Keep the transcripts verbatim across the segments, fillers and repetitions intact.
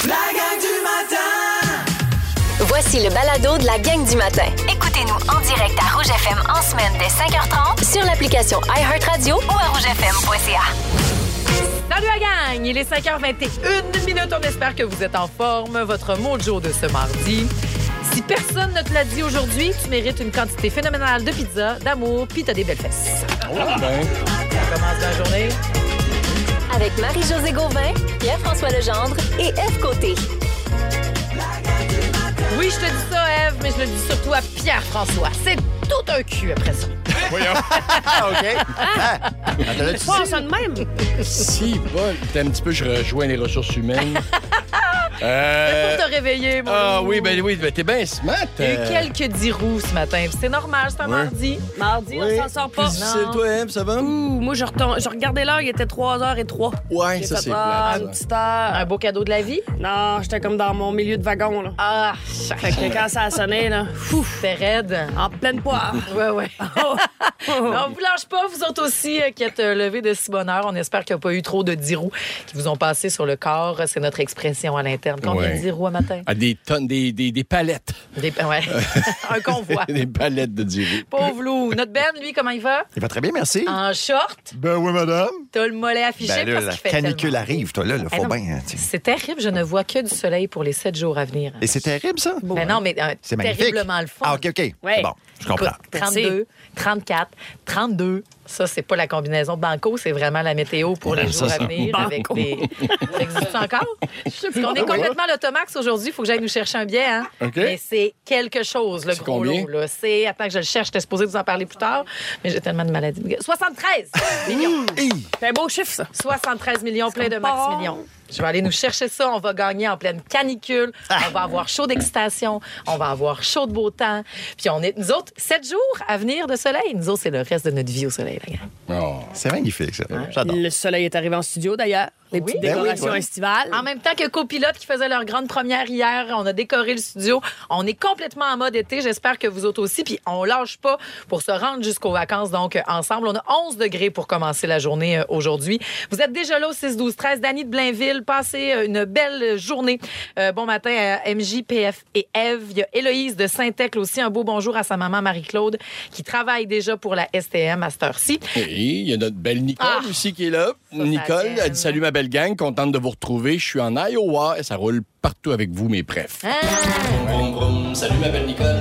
La gang du matin! Voici le balado de la gang du matin. Écoutez-nous en direct à Rouge F M en semaine dès cinq heures trente Sur l'application iHeartRadio ou à rouge f m point c a. Salut la gang! Il est cinq heures vingt et une minutes. On espère que vous êtes en forme. Votre mojo de ce mardi. Si personne ne te l'a dit aujourd'hui, tu mérites une quantité phénoménale de pizza, d'amour, puis t'as des belles fesses. Oh, ben. On commence la journée. avec Marie-Josée Gauvin, Pierre-François Legendre et Ève Côté. Oui, je te dis ça, Ève, mais je le dis surtout à Pierre-François. C'est tout un cul après ça. Voyons. Ah, OK. Ah, attends, tu Pas ça de même. Si, bon, t'es un petit peu, je rejoins les ressources humaines. C'est Euh... pour te réveiller, mon Ah loup. oui, ben oui, ben t'es bien smart. Il y a eu euh. quelques dix roues ce matin. C'est normal, c'est un Ouais. mardi. Mardi, Oui. on s'en sort pas. Plus difficile, toi, Ève, ça va? Ouh, moi, je, retourne, je regardais l'heure, il était trois heures zéro trois. Ouais, J'ai ça, fait, c'est ah, plate, une ça. petite heure. Un beau cadeau de la vie. Non, j'étais comme dans mon milieu de wagon, là. Ah, Fait que quand ça a sonné, là, ouf, c'est raide. en pleine poire. Ouais, ouais. Non, vous lâchez pas, vous autres aussi, euh, qui êtes euh, levés de si bonne heure. On espère qu'il n'y a pas eu trop de dix roues qui vous ont passé sur le corps. C'est notre expression à l'interne. Combien Ouais. de dix roues à matin? Ah, des tonnes, des, des, des palettes. Des... Ouais. Un convoi. Des palettes de dix roues. Pauvre loup. Notre Ben, lui, comment il va? Il va très bien, merci. En short. Ben oui, madame. T'as le mollet affiché Ben là, parce la qu'il fait canicule tellement arrive, toi, là. Il Eh faut non. bien. hein, tu sais. C'est terrible, je ne vois que du soleil pour les sept jours à venir. Et c'est terrible, ça? Ben non, mais euh, C'est magnifique. terriblement le fun. Ah, OK, OK. Ouais. C'est bon, je comprends. Écoute, trente-deux, trente-quatre, trente-deux. Ça, c'est pas la combinaison de banco, c'est vraiment la météo pour les Ça, jours à ça. venir avec des. Ça existe encore? Parce qu'on est complètement l'automax aujourd'hui. Il faut que j'aille nous chercher un billet. Hein? OK. Mais c'est quelque chose, le C'est gros combien? lot. Là. C'est. Attends que je le cherche. J'étais supposée vous en parler plus tard, mais j'ai tellement de maladies. soixante-treize millions. C'est un beau chiffre, ça. soixante-treize millions, plein de max bon. millions. Je vais aller nous chercher ça. On va gagner en pleine canicule. On va avoir chaud d'excitation. On va avoir chaud de beau temps. Puis on est, nous autres, sept jours à venir de soleil. Nous autres, c'est le reste de notre vie au soleil, la gang. Oh. C'est magnifique, ça. J'adore. Le soleil est arrivé en studio, d'ailleurs. Les Oui. petites Ben oui, décorations ouais. estivales. En même temps que Copilote qui faisait leur grande première hier, on a décoré le studio. On est complètement en mode été. J'espère que vous autres aussi. Puis on lâche pas pour se rendre jusqu'aux vacances. Donc, euh, ensemble, on a onze degrés pour commencer la journée euh, aujourd'hui. Vous êtes déjà là au six douze treize. Dany de Blainville, passez euh, une belle journée. Euh, bon matin à M J, P F et Ève. Il y a Héloïse de Saint-Thècle aussi. Un beau bonjour à sa maman Marie-Claude qui travaille déjà pour la S T M à cette heure-ci. Et il y a notre belle Nicole Ah. aussi qui est là. ça Nicole, tienne. elle dit salut ma belle gang, contente de vous retrouver. Je suis en Iowa et ça roule partout avec vous, mes prefs. Ah! Vroom, vroom. Salut ma belle Nicole.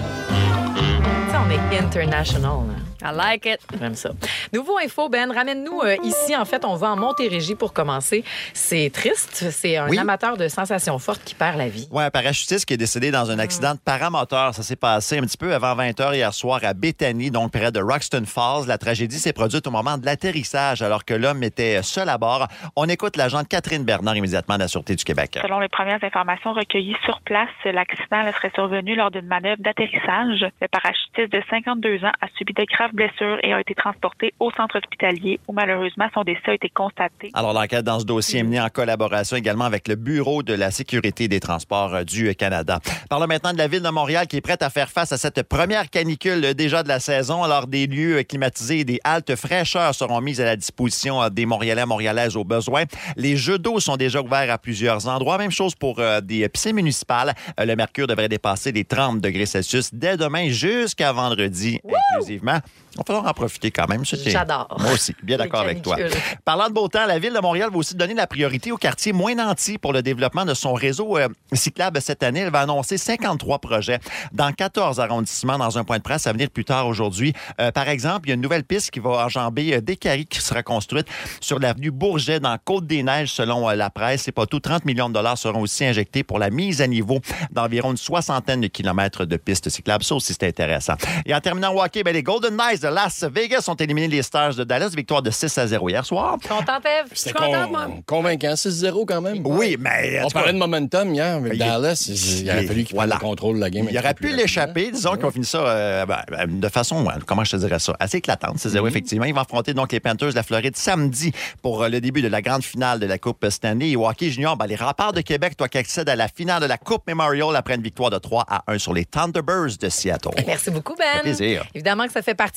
Ça, on est international. Là. I like it. J'aime ça. Nouveau info, Ben, ramène-nous euh, ici. En fait, on va en Montérégie pour commencer. C'est triste. C'est un Oui. amateur de sensations fortes qui perd la vie. Ouais, un parachutiste qui est décédé dans un accident de paramoteur. Ça s'est passé un petit peu avant vingt heures hier soir à Bethany, donc près de Roxton Falls. La tragédie s'est produite au moment de l'atterrissage, alors que l'homme était seul à bord. On écoute l'agente Catherine Bernard immédiatement de la Sûreté du Québec. Selon les premières informations recueillies sur place, l'accident là, serait survenu lors d'une manœuvre d'atterrissage. Le parachutiste de cinquante-deux ans a subi de graves blessures et a été transporté au centre hospitalier où malheureusement son décès a été constaté. Alors, l'enquête dans ce dossier est menée en collaboration également avec le Bureau de la sécurité des transports euh, du Canada. Parlons maintenant de la Ville de Montréal qui est prête à faire face à cette première canicule euh, déjà de la saison. Alors, des lieux euh, climatisés et des haltes fraîcheurs seront mises à la disposition euh, des Montréalais, Montréalaises au besoin. Les jeux d'eau sont déjà ouverts à plusieurs endroits. Même chose pour euh, des piscines municipales. Euh, le mercure devrait dépasser les trente degrés Celsius dès demain jusqu'à vendredi, inclusivement. On va falloir en profiter quand même. Ça, c'est- J'adore. Moi aussi, bien Les d'accord avec toi. canicules. Parlant de beau temps, la Ville de Montréal va aussi donner la priorité au quartier moins nanti pour le développement de son réseau euh, cyclable cette année. Elle va annoncer cinquante-trois projets dans quatorze arrondissements dans un point de presse à venir plus tard aujourd'hui. Euh, par exemple, il y a une nouvelle piste qui va enjamber euh, Décarie qui sera construite sur l'avenue Bourget dans Côte-des-Neiges selon euh, la presse. C'est pas tout. trente millions de dollars seront aussi injectés pour la mise à niveau d'environ une soixantaine de kilomètres de pistes cyclables. Ça aussi, c'est intéressant. Et en terminant au hockey, ben, les Golden Knights de Las Vegas ont éliminé les Stars de Dallas. Victoire de six à zéro hier soir. Contente, Ève? C'était contente, con- moi. convaincant, six zéro quand même. Oui, mais... en On tout cas, parlait de momentum hier, mais Il- Dallas, il, il aurait fallu qu'il Voilà. prenne le contrôle de la game. Il aurait pu l'échapper. Disons qu'ils ont fini ça euh, ben, ben, de façon, euh, comment je te dirais ça, assez éclatante. C'est zéro, effectivement. Ils vont affronter donc les Panthers de la Floride samedi pour euh, le début de la grande finale de la Coupe Stanley. Et au hockey junior, ben, les Remparts de Québec, toi qui accèdent à la finale de la Coupe Memorial après une victoire de trois à un sur les Thunderbirds de Seattle. Merci beaucoup, Ben. Ça fait plaisir. Évidemment que ça fait partie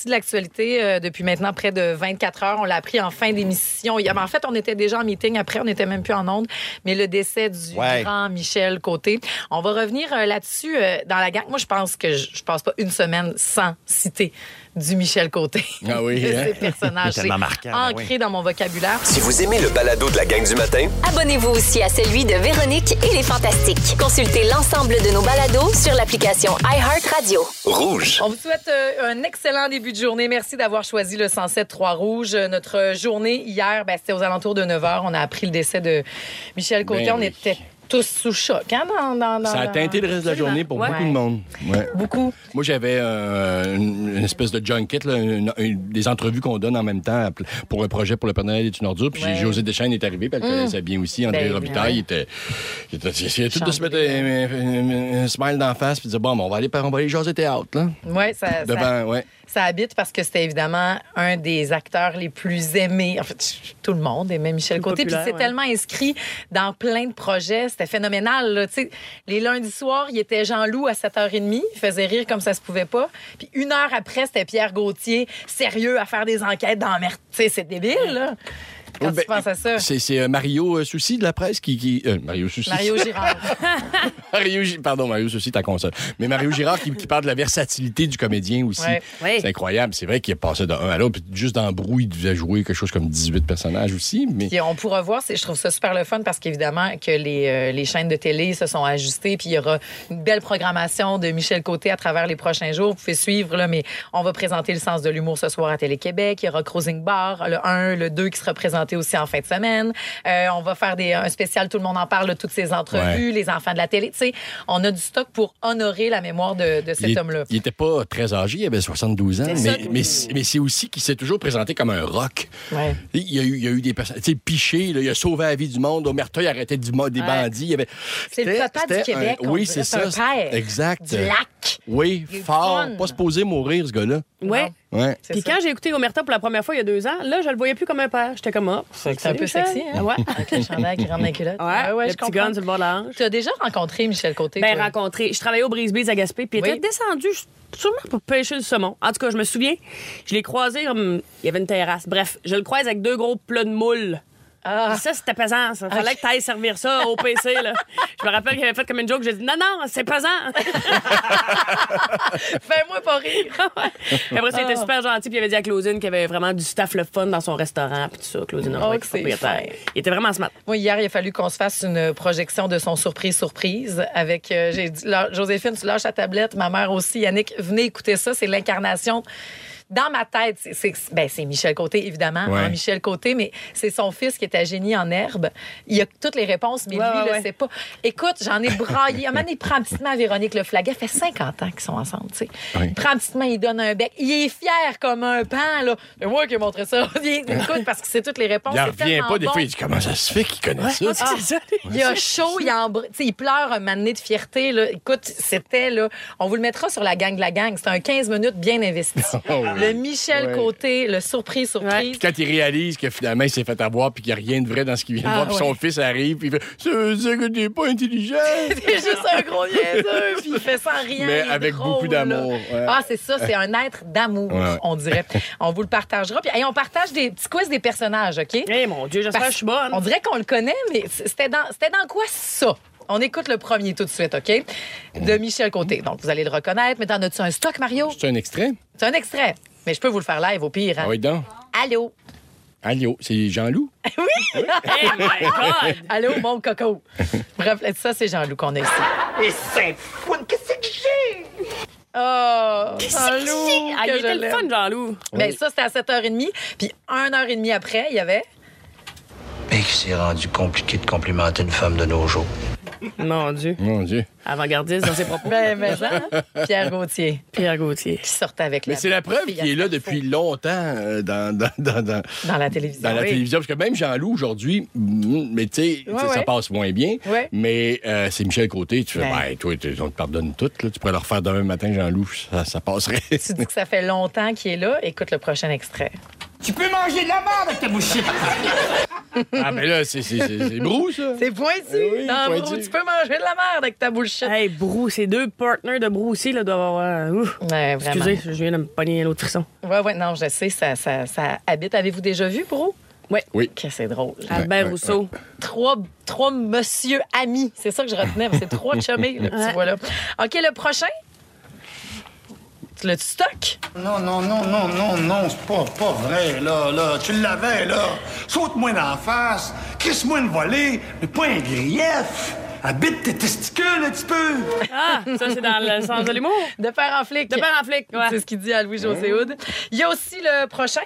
partie de l'actualité euh, depuis maintenant près de vingt-quatre heures. On l'a appris en fin d'émission. Il y a- En fait, on était déjà en meeting. Après, on n'était même plus en ondes. Mais le décès du Ouais. grand Michel Côté. On va revenir euh, là-dessus euh, dans la gang. Moi, je pense que je, je passe pas une semaine sans citer du Michel Côté. Ah oui, De hein? ces personnages. C'est tellement marquant, ben ancré oui. dans mon vocabulaire. Si vous aimez le balado de la gang du matin, Abonnez-vous aussi à celui de Véronique et les Fantastiques. Consultez l'ensemble de nos balados sur l'application iHeartRadio. rouge. On vous souhaite euh, un excellent début de journée. Merci d'avoir choisi le cent sept trois Rouge. Euh, Notre journée hier, ben, c'était aux alentours de neuf heures. On a appris le décès de Michel Côté. Ben On oui. était tous sous choc. Hein, dans, dans, dans, Ça a dans- teinté le reste de la Absolument. journée pour Ouais. beaucoup de monde. Ouais. Beaucoup. Moi, j'avais euh, une, une espèce de junket, là, une- une- des entrevues qu'on donne en même temps pour un projet pour le Père Noël est une ordure. Puis Ouais. José Deschênes est arrivé, puis elle connaissait bien aussi. André Ben, Robitaille, il était, il était, il essayait tout de se mettre un, un- un- un smile d'en face, puis dire bon, ben, on va aller, on va aller jaser théâtre, là. Ouais, ça, ça, Devant, ouais. ça habite parce que c'était évidemment un des acteurs les plus aimés. En fait, tout le monde aimait Michel Plus Côté. Puis populaire, c'est ouais. tellement inscrit dans plein de projets. C'était phénoménal. Là. Tu sais, les lundis soirs, il était Jean-Loup à sept heures trente. Il faisait rire comme ça se pouvait pas. Puis une heure après, c'était Pierre Gauthier, sérieux, à faire des enquêtes dans la merde. Tu sais, c'est débile, là. Quand Ouais, ben, tu penses à ça. C'est, c'est euh, Mario euh, Soucy de la presse qui. qui euh, Mario Soucy. Mario Girard. Mario Gi- Pardon, Mario Soucy, ta console. Mais Mario Girard qui, qui parle de la versatilité du comédien aussi. Ouais. Oui. C'est incroyable. C'est vrai qu'il est passé d'un à l'autre. Puis juste dans le brou, il devait jouer quelque chose comme dix-huit personnages aussi. Mais Puis on pourra voir, c'est- je trouve ça super le fun parce qu'évidemment que les, euh, les chaînes de télé se sont ajustées, puis il y aura une belle programmation de Michel Côté à travers les prochains jours. Vous pouvez suivre, là, mais on va présenter le sens de l'humour ce soir à Télé-Québec. Il y aura Cruising Bar, le un, le deux qui sera présenté aussi en fin de semaine. Euh, on va faire des, un spécial, tout le monde en parle, là, toutes ces entrevues, Ouais. les enfants de la télé. Tu sais, on a du stock pour honorer la mémoire de, de cet il, est- homme-là. il était pas très âgé, il avait soixante-douze ans. C'est Mais, ça, mais, c'est- mais c'est aussi qu'il s'est toujours présenté comme un rock. Ouais. Il y a eu, il y a eu des personnes. Tu sais, Piché, là, il a sauvé la vie du monde. Omerta, il arrêtait du, mo- des Ouais. bandits. Il y avait, C'est le c'était- papa du c'était Québec, un- on oui, dirait, c'est c'est ça. un père Exact. du lac. Oui, Il est fort. fun. Pas supposé mourir, ce gars-là. Ouais. Ouais. C'est Puis ça. quand j'ai écouté Omerta pour la première fois il y a deux ans, là, je le voyais plus comme un père. J'étais comme, ah, C'est un peu Michel. sexy, hein? Ouais. Avec le chandail qui rentre dans les culottes. Ouais, le je petit comprends. gun sur le bord de la hanche. Tu as déjà rencontré Michel Côté? Ben, toi? rencontré. Je travaillais au Brisbane à Gaspé, puis il Oui. était descendu sûrement pour pêcher le saumon. En tout cas, je me souviens, je l'ai croisé comme. Il y avait une terrasse. Bref, je le croise avec deux gros plats de moules. Ah. Puis ça, c'était pesant, ça. Fallait que tu ailles servir ça au P C, là. Je me rappelle qu'il avait fait comme une joke. J'ai dit, non, non, c'est pesant. Fais-moi pas rire. Puis après, ça, il était super gentil. Puis il avait dit à Claudine qu'il y avait vraiment du staff le fun dans son restaurant. Puis tout ça, Claudine Oh, Roy, que c'est propriétaire. fin. Il était vraiment smart. Moi, hier, il a fallu qu'on se fasse une projection de son surprise-surprise avec, euh, j'ai dit, là, Joséphine, tu lâches la tablette, ma mère aussi, Yannick, venez écouter ça, c'est l'incarnation. Dans ma tête, c'est, c'est, ben, c'est Michel Côté, évidemment, Ouais. hein, Michel Côté, mais c'est son fils qui était génie en herbe. Il a toutes les réponses, mais Ouais, lui, ouais, il ouais. le sait pas. Écoute, j'en ai braillé. Un moment, il prend petitement à Véronique Le Flaguet. Ça fait cinquante ans qu'ils sont ensemble, tu sais. Oui. Il prend petitement, il donne un bec. Il est fier comme un pan, là. C'est moi qui ai montré ça. Il- Écoute, parce que c'est toutes les réponses. Il en c'est revient tellement pas. Des bon. fois, il dit comment ça se fait qu'il connaît ça? Ah, il a chaud, il, embr... tu sais, il pleure un mané de fierté. Là. Écoute, c'était, là, on vous le mettra sur la gang de la gang. C'était un quinze minutes bien investi. Oh oui. Le Michel Ouais. Côté, le surprise, surprise. Quand il réalise que finalement, il s'est fait avoir puis qu'il n'y a rien de vrai dans ce qu'il vient de Ah, voir, puis son ouais. fils arrive, puis il fait ça veut dire que t'es pas intelligent. C'est juste un gros niaiseux, puis il fait sans rien. Mais il est avec drôle, beaucoup d'amour, là. ouais. Ah, c'est ça, c'est un être d'amour, Ouais, ouais. on dirait. On vous le partagera. Puis, hey, on partage des petits quiz des personnages, OK? Eh mon Dieu, j'espère que je suis bonne. On dirait qu'on le connaît, mais c'était dans, c'était dans quoi ça? On écoute le premier tout de suite, OK? De Michel Côté. Donc, vous allez le reconnaître, mais t'en as-tu un stock, Mario? C'est un extrait? C'est un extrait. Mais je peux vous le faire live au pire. Hein? Ah oui, donc. Allô? Allô, c'est Jean-Loup? Eh my God! Allô, mon coco. Bref, ça, c'est Jean-Loup qu'on a ici. Et c'est fou, qu'est-ce que j'ai? Oh, Jean-Loup, Ah, que il je était le l'aime. fun, Jean-Loup. Ben, ça, c'était à sept heures trente. Puis, une heure trente après, il y avait... Et qui s'est rendu compliqué de complimenter une femme de nos jours. Mon Dieu. Mon Dieu. Avant-gardiste dans ses propos. Ben, mais ça, Pierre Gauthier, Pierre Gauthier. qui sortait avec Mais la... c'est la preuve fille qu'il est là à depuis faux longtemps euh, dans, dans, dans, dans, dans la télévision. dans la oui. télévision. Parce que même Jean-Loup, aujourd'hui, mm, mais tu sais, Ouais, ça ouais. passe moins bien. Ouais. Mais euh, c'est Michel Côté. Tu fais, Ben. ben, toi, tu- on te pardonne tout. Là. Tu pourrais le refaire demain matin, Jean-Loup. Ça, ça passerait. Tu dis que ça fait longtemps qu'il est là. Écoute le prochain extrait. Tu peux manger de la merde avec ta bouchette. Ah, mais là, c'est, c'est, c'est, c'est Brou, ça. C'est pointu. Eh oui, non, pointu. Brou, tu peux manger de la merde avec ta bullshit. Hey, Brou, ces deux partners de Brou aussi, là, doivent avoir. Ouf. Ouais, vraiment. Excusez, je viens de me pogner l'autre frisson. Ouais, ouais, non, je sais, ça, ça, ça habite. Avez-vous déjà vu, Brou? Oui. Oui. Que c'est drôle. Albert ouais, Rousseau. ouais. Trois, trois monsieur amis. C'est ça que je retenais. C'est trois chummés, le petit voilà. OK, le prochain. Tu l'as-tu stock? Non, non, non, non, non, non, c'est pas, pas vrai, là, là. Tu l'avais, là. Saute-moi d'en face, crisse-moi une volée, mais pas un grief. Habite tes testicules un petit peu. Ah, ça, c'est dans le sens de l'humour. De père en flic. De père en flic, ouais. C'est ce qu'il dit à Louis-José Hood. Il y a aussi le prochain.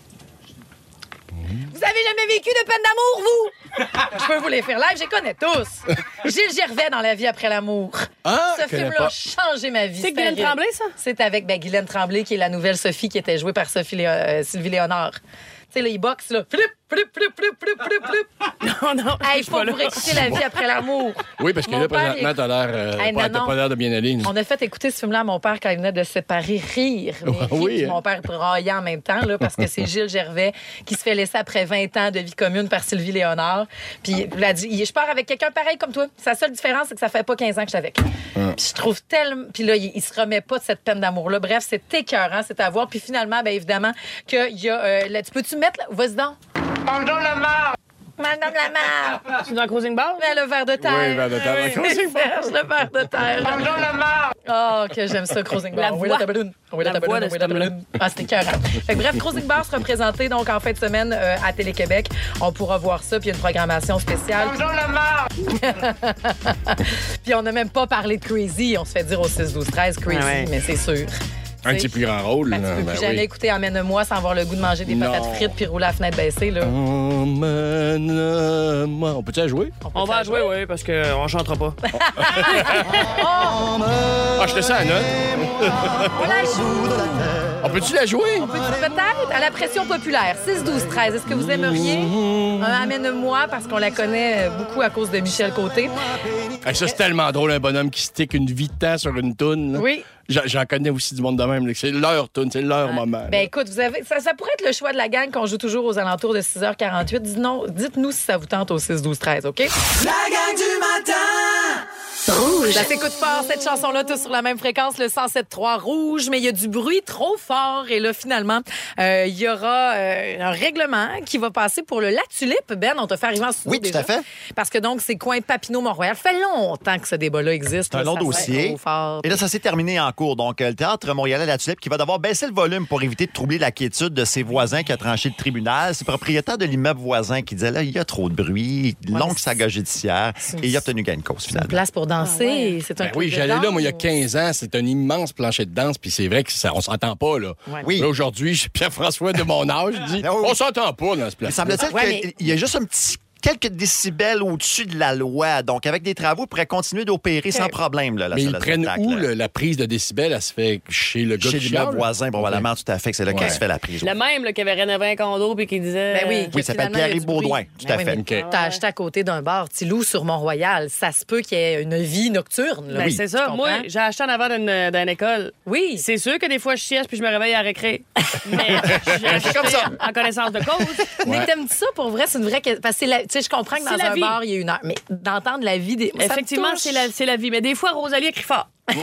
Vous avez jamais vécu de peine d'amour, vous? Je peux vous les faire live, je les connais tous. Gilles Gervais dans La vie après l'amour. Ah, Ce je connais film-là pas. a changé ma vie. C'est Guylaine terrible. Tremblay, ça? C'est avec ben, Guylaine Tremblay, qui est la nouvelle Sophie, qui était jouée par Sophie Léo- euh, Sylvie Léonard. Tu sais, là, il boxe, là. Flip, flip, flip, flip, flip, flip, flip. Non, non. Hey, je suis faut pas là. vous réécouter La vie après l'amour. Oui, parce que Mon là, père, présentement, il- t'as l'air, euh, Hey, pas, non, t'as pas l'air de bien aller. On a fait écouter ce film-là à mon père quand il venait de se séparer, rire. Mais rire, Oui, puis hein. mon père braillait en même temps, là, parce que c'est Gilles Gervais qui se fait laisser après vingt ans de vie commune par Sylvie Léonard. Puis il a dit, je pars avec quelqu'un pareil comme toi. Sa seule différence, c'est que ça fait pas quinze ans que je suis avec. Puis je trouve tellement... Puis là, il, il se remet pas de cette peine d'amour-là. Bref, c'est écœurant, c'est à voir. Puis finalement, bien évidemment, qu'il y a... Euh, là, tu peux-tu mettre... Là? Vas-y donc. Madame la marre. Madame la mère. Tu es dans Cruising Bar? Mais le verre de terre. Oui, verre de terre. Oui, Serge, le verre de terre. Madame la marre. Oh, que j'aime ça, Cruising Bar. La Oui, voix. la tabaloune. Oui, la La voix tabaloune. de Oui, cet la homme-là. tabaloune. Ah, c'était écœurant. Fait que bref, Cruising Bar sera présenté donc en fin de semaine euh, à Télé-Québec. On pourra voir ça, puis il y a une programmation spéciale. Madame la marre. Puis on n'a même pas parlé de Crazy. On se fait dire au six douze treize Crazy, Ah ouais. mais c'est sûr. Un de ses plus grands rôles. Ben, tu là, peux ben plus jamais oui. écouter Emmène-moi sans avoir le goût de manger des Non. patates frites puis rouler la fenêtre baissée, là. Emmène-moi. On peut-tu la jouer? On va jouer, oui, parce qu'on chantera pas. Ah, je te sens à la note. On la joue. On peut-tu la jouer? Peut-être à la pression populaire. six douze treize. Est-ce que vous aimeriez un Amène-moi parce qu'on la connaît beaucoup à cause de Michel Côté? Hey, ça, c'est tellement drôle, un bonhomme qui stick une vie de temps sur une toune. là. Oui. J'en, j'en connais aussi du monde de même. là, que C'est leur toune, c'est leur moment. Ben là. écoute, vous avez, ça, ça pourrait être le choix de la gang qu'on joue toujours aux alentours de six heures quarante-huit. Dites-nous, dites-nous si ça vous tente au six douze treize, OK? La gang du matin! Rouge. Ça s'écoute fort, cette chanson-là, tous sur la même fréquence, le cent sept trois Rouge, mais il y a du bruit trop fort. Et là, finalement, euh, il y aura euh, un règlement qui va passer pour le lac Tulipe. Ben, on t'a fait arriver en studio Oui, tout déjà. à fait. Parce que donc, c'est coin Papineau-Mont-Royal. Ça fait longtemps que ce débat-là existe. C'est un là, long ça dossier. fait trop fort. Et là, ça s'est terminé en cours. Donc, euh, le Théâtre Montréalais La Tulipe qui va devoir baisser le volume pour éviter de troubler la quiétude de ses voisins qui a tranché le tribunal. C'est le propriétaire de l'immeuble voisin qui disait, là, il y a trop de bruit, longue saga judiciaire. Et il a obtenu gain de cause, Une finalement. place pour danser. C'est un Ben truc oui, de j'allais là, danse. moi, il y a quinze ans. C'est un immense plancher de danse, puis c'est vrai que ça, on s'entend pas, là. Ouais. Oui. Là, aujourd'hui, j'ai Pierre-François de mon âge, dit, Ah oui. on s'entend pas dans ce Il place. semble-t-il Ouais, qu'il mais- y a juste un petit quelques décibels au-dessus de la loi. Donc, avec des travaux, ils pourraient continuer d'opérer sans problème, là, la Mais salle ils de prennent spectacle, où là. le- la prise de décibels? Elle se fait chez le gars Chez qui l'immeuble chiale? voisin, probablement, tout à fait, que c'est là qu'elle Ouais. se fait la prise. Le même là, qui avait rénové un condo puis qui disait. Ben oui, Oui, que il s'appelle finalement, il y a Pierre-Yves du bruit. Baudouin, tout Ben à oui, fait. mais OK. T'as acheté à côté d'un bar, Tilou, sur Mont-Royal. Ça se peut qu'il y ait une vie nocturne. Là. Ben, Oui, c'est tu ça. comprends? Moi, j'ai acheté en avant d'une, d'une école. Oui. C'est sûr que des fois, je sieste puis je me réveille à récré. Mais j'ai acheté comme ça. en connaissance de cause. Mais t'aimes-tu ça pour vrai? C'est une vraie question. Parce que c'est la- tu sais, je comprends que C'est dans la un vie. bar, il y a une heure. Mais d'entendre la vie des. ça me Effectivement, touche. c'est la, c'est la vie. Mais des fois, Rosalie crie fort. Ils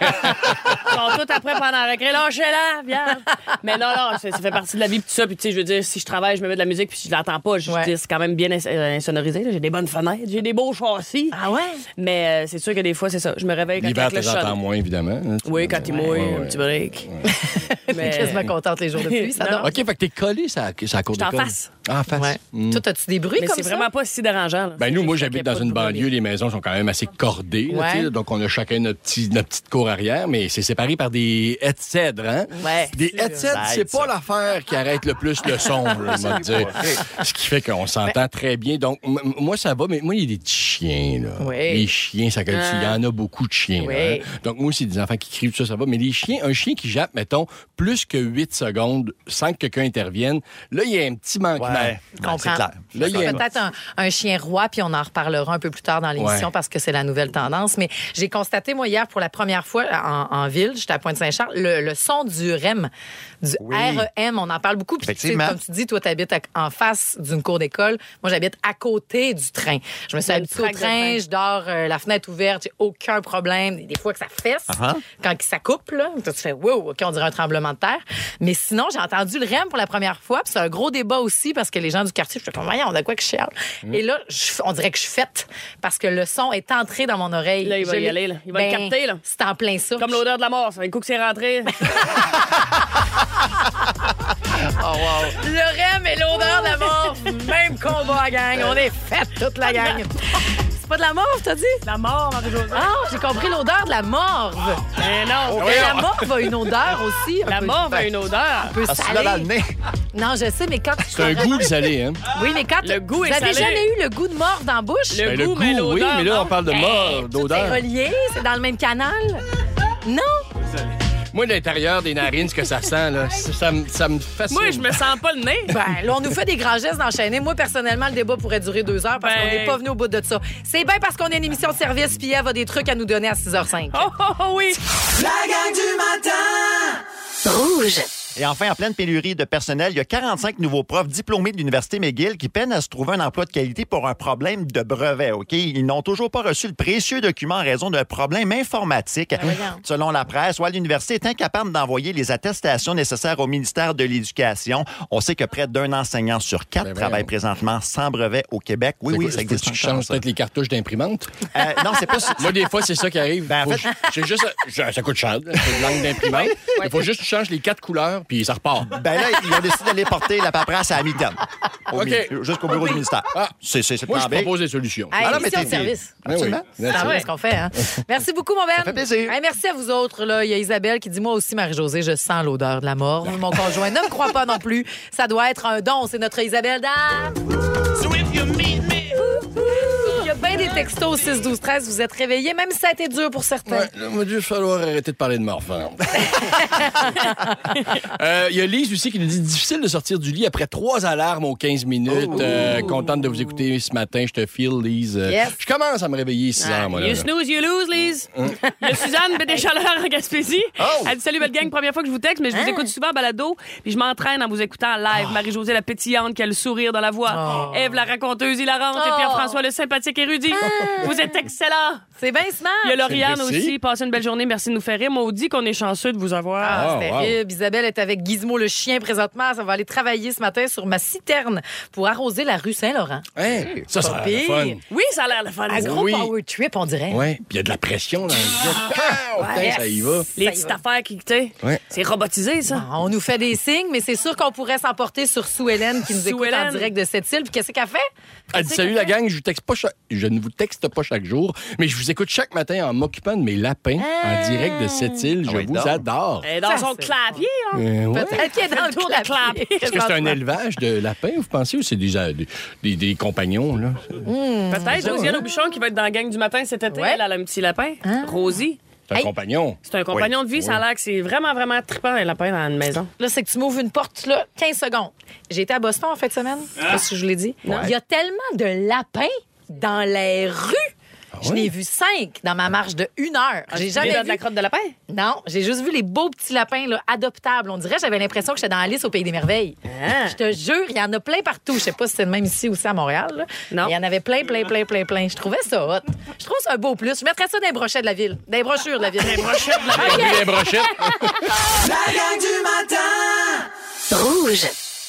sont tous après pendant la récré. Lâchez-la, viens. Mais non, non, ça, ça fait partie de la vie. Puis tout ça. Puis tu sais, je veux dire, si je travaille, je me mets de la musique puis je l'entends pas. Je Ouais. veux dire, c'est quand même bien ins- euh, insonorisé. là. J'ai des bonnes fenêtres, j'ai des beaux châssis. Ah ouais? Mais euh, c'est sûr que des fois, c'est ça. Je me réveille quand L'hiver, la tu cloche les entends sonne. moins, évidemment. hein, tu- Oui, quand il mouille, Ouais, un ouais. petit break. Mais... Mais- quasiment contente les jours de pluie. Ça Non. donne. OK, fait que t'es collé, ça, ça cour Je suis en d'école. face. Ah, en face. Ouais. Mm. Toi, as-tu des bruits Mais comme c'est ça? vraiment pas si dérangeant. là. Ben nous, moi, Fait qu'il y j'habite a dans pas de une bruit. banlieue. Les maisons sont quand même assez cordées. là, Ouais. tu sais, donc, on a chacun notre, petit, notre petite cour arrière, mais c'est séparé par des haies de cèdre. Hein? Ouais. Des haies de cèdre, Ça c'est aide, pas ça. l'affaire qui arrête le plus le son, là, on va dire. Ce qui fait qu'on s'entend très bien. Donc, m- m- moi, ça va, mais moi, il y a des petits chiens. Là. Oui. Les chiens, ça il y en a beaucoup de chiens. là, Oui. hein. Donc, moi, c'est des enfants qui crient, tout ça, ça va. Mais les chiens, un chien qui jappe, mettons, plus que huit secondes sans que quelqu'un intervienne, là, il y a un petit manquement Ouais, Je comprends. c'est clair. Là, il y a- Peut-être un, un chien roi, puis on en reparlera un peu plus tard dans l'émission Ouais. parce que c'est la nouvelle tendance. Mais j'ai constaté, moi, hier, pour la première fois en, en ville, j'étais à Pointe-Saint-Charles, le, le son du R E M, du Oui. R E M, on en parle beaucoup. Puis, tu sais, Effectivement. comme tu dis, toi, tu habites en face d'une cour d'école. Moi, j'habite à côté du train. Je me suis Il y a habituée une au traque de train, train. je dors euh, la fenêtre ouverte, j'ai aucun problème. Des fois que ça fesse, Uh-huh. quand ça coupe, là, tu fais wow, OK, on dirait un tremblement de terre. Mais sinon, j'ai entendu le R E M pour la première fois, puis c'est un gros débat aussi parce que les gens du quartier, je fais comme, voyons, on a quoi que je chiale. Et là, je- on dirait que je fête parce que le son est entré dans mon oreille. Là, il va Je y l'ai- aller, là. Il va le Ben, capter, là. C'est en plein ça. Comme l'odeur de la mort. Ça fait un coup que c'est rentré. Oh, wow. Le R E M et l'odeur de la mort. Même combat, gang. On est fait toute la gang. C'est pas de la morve, t'as dit? La mort, Marie-Josée. Ah, j'ai compris l'odeur de la morve. Mais non. Mais la morve a une odeur aussi. un La peu- mort a une odeur. un peu Ah, tu l'as dans le salée. nez. Non, je sais, mais quand tu C'est un goût salé, hein? Oui, mais quand Le goût vous est avez salé. jamais eu le goût de mort dans la bouche? Le Ben, le goût, goût, mais oui, l'odeur, mais là, non. on parle de mort, Hey, tout est d'odeur. relié, c'est dans le même canal. Non? Moi, l'intérieur des narines, ce que ça sent, là, ça, ça me- ça me fascine. Moi, je me sens pas le nez. Ben, là, on nous fait des grands gestes d'enchaîner. Moi, personnellement, le débat pourrait durer deux heures parce Ben- qu'on n'est pas venu au bout de ça. C'est bien parce qu'on a une émission de service, puis Eve a des trucs à nous donner à six heures cinq. Oh, oh, oh, oui. La gang du matin! Rouge. Et enfin, en pleine pénurie de personnel, il y a quarante-cinq nouveaux profs diplômés de l'Université McGill qui peinent à se trouver un emploi de qualité pour un problème de brevet. OK? Ils n'ont toujours pas reçu le précieux document en raison d'un problème informatique. Selon la presse, ouais, l'université est incapable d'envoyer les attestations nécessaires au ministère de l'Éducation. On sait que près d'un enseignant sur quatre Ben, travaille voyons. présentement sans brevet au Québec. Oui, oui, ça Faut existe que tu encore, changes ça. peut-être les cartouches d'imprimante. Euh, non, c'est pas... Moi, des fois, c'est ça qui arrive. Ben, en Faut fait- que je- c'est juste, ça, ça coûte cher, là, c'est une langue d'imprimante. Il faut juste que tu changes les quatre couleurs, puis ça repart. Ben là, ils ont décidé d'aller porter la paperasse à la mi-temps. Au OK. mi- Jusqu'au bureau du ministère. Ah. C'est c'est- c'est Moi, le je plan B. propose des solutions. Hey, Ah non, mais émission de t'es- service. Ben oui. Absolument. C'est en vrai ce qu'on fait, hein? Merci beaucoup, mon Ben. Ça fait plaisir. Hey, merci à vous autres. Là. Il y a Isabelle qui dit, moi aussi, Marie-Josée, je sens l'odeur de la mort. Mon conjoint ne me croit pas non plus. Ça doit être un don. C'est notre Isabelle Dame. Il y a bien des textos au six douze treize. Vous êtes réveillés, même si ça a été dur pour certains. Ouais, là, il va juste falloir arrêter de parler de mort. Enfin. Euh, Il y a Lise aussi qui nous dit difficile de sortir du lit après trois alarmes aux quinze minutes. Euh, contente de vous écouter ce matin. Je te file, Lise. Euh, Yes. Je commence à me réveiller six heures, moi. Là, You là. snooze, you lose, Lise. Il y a Suzanne Bédéchaleur en Gaspésie. Elle dit salut, belle gang. Première fois que je vous texte, mais je vous écoute souvent en balado. Puis je m'entraîne en vous écoutant en live. Marie-Josée, la pétillante, qui a le sourire dans la voix. Ève, la raconteuse hilarante. Et Pierre-François, le sympathique érudit. Vous êtes excellent. C'est bien smart. Il y a Lauriane Merci. aussi. Passez une belle journée. Merci de nous faire rire. Maudit qu'on est chanceux de vous avoir. Ah, Ah, c'est wow. terrible. Isabelle est avec Gizmo le chien présentement. Ça va aller travailler ce matin sur ma citerne pour arroser la rue Saint-Laurent. Hein? Ça, ça a l'air Pire. fun. Oui, ça a l'air le fun. Un gros Oui. power trip, on dirait. Ouais. Puis il y a de la pression dans le jet. Pow! Putain, yes. ça y va. Les Ça y petites va. affaires qui, tu sais, Ouais. c'est robotisé, ça. On nous fait des signes, mais c'est sûr qu'on pourrait s'emporter sur Sue Hélène qui nous Sue écoute en Hélène. direct de cette île. Puis qu'est-ce qu'elle fait? Elle dit salut la gang, je vous texte pas chaque- je ne vous texte pas chaque jour, mais je vous écoute chaque matin en m'occupant de mes lapins en direct de cette île. Je Ah oui, vous donc. adore. Elle est dans Ça, son c'est- clapier, là. Euh, ouais. Peut-être qu'elle est dans le tour de clapier. clapier. Est-ce que c'est un élevage de lapins, vous pensez, ou c'est des, euh, des, des- des compagnons, là? Peut-être Josiane Aubuchon qui va être dans la gang du matin cet été. Ouais. Elle a un petit lapin. Rosie. C'est un Hey. compagnon. C'est un compagnon de vie. Ça a l'air que c'est vraiment, vraiment trippant, un lapin dans une maison. Là, c'est que tu m'ouvres une porte, là, quinze secondes. J'ai été à Boston en fin de semaine. Je sais pas si je vous l'ai dit. Il y a tellement de lapins dans les rues. Je oui? n'ai vu cinq dans ma marche de une heure. J'ai jamais Déjà vu... de la crotte de lapin? Non, j'ai juste vu les beaux petits lapins là, adoptables. On dirait que j'avais l'impression que j'étais dans Alice au Pays des Merveilles. Ah. Je te jure, il y en a plein partout. Je sais pas si c'est le même ici aussi à Montréal. là. Non. Mais il y en avait plein, plein, plein, plein, plein. Je trouvais ça hot. Je trouve ça un beau plus. Je mettrais ça dans les brochets de la ville. Dans les brochures de la ville. Dans les brochets de la ville. Les brochettes. La gang du matin! Rouge.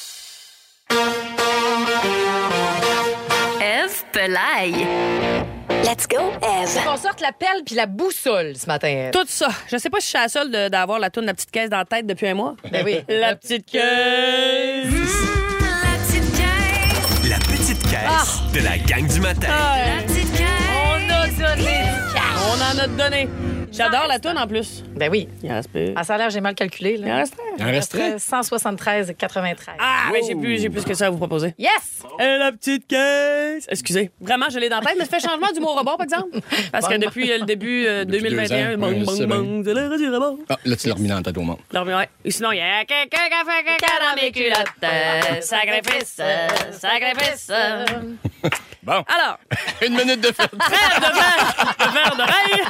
Ève Pelaye. Let's go, Ève. On sorte la pelle puis la boussole ce matin. Tout ça. Je sais pas si je suis la seule de- d'avoir la toune de la petite caisse dans la tête depuis un mois. Ben oui. La petite caisse. La petite caisse de la gang du matin. On a donné. On en a donné. J'adore la toune en plus. Ben oui. Il en reste plus. À ça a l'air, j'ai mal calculé. Là. Il en reste Il en resterait? cent soixante-treize virgule quatre-vingt-treize. Ah, mais j'ai plus, j'ai plus que ça à vous proposer. Yes! Euh, la petite caisse. Excusez. Vraiment, je l'ai dans la tête, mais ça fait changement du mot robot, par exemple. Parce que depuis euh, le début euh, deux mille vingt et un, deux ans, bang, ouais, bang, c'est bang, c'est l'heure du robot. Ah, là, tu l'as remis dans la tête au monde. Non, mais ouais. Et sinon, il y a quelqu'un qui a fait caca dans mes culottes. Euh, Sacrifice, euh, sacrifice. euh. Bon. Alors, Une minute de fête. trêve de verre, de verre d'oreille.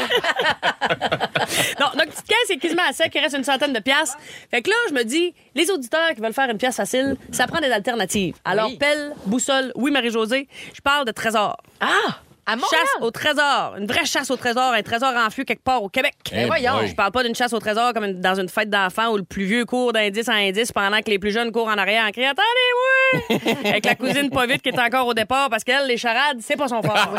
Non, notre petite caisse est quasiment à sec, il reste une centaine de piastres. Fait que là, je me dis, les auditeurs qui veulent faire une pièce facile, ça prend des alternatives. Alors, Oui. pelle, boussole, oui, Marie-Josée, je parle de trésor. Ah! À Montréal? Chasse au trésor. Une vraie chasse au trésor. Un trésor enfui quelque part au Québec. Eh voyons. boy. Je parle pas d'une chasse au trésor comme une- dans une fête d'enfants où le plus vieux court d'indice en indice pendant que les plus jeunes courent en arrière en criant « Attendez-moi! » Avec la cousine pas vite qui est encore au départ parce qu'elle, les charades, c'est pas son fort.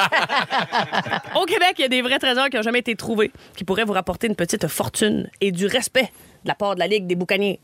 Au Québec, il y a des vrais trésors qui n'ont jamais été trouvés, qui pourraient vous rapporter une petite fortune et du respect de la part de la Ligue des boucaniers.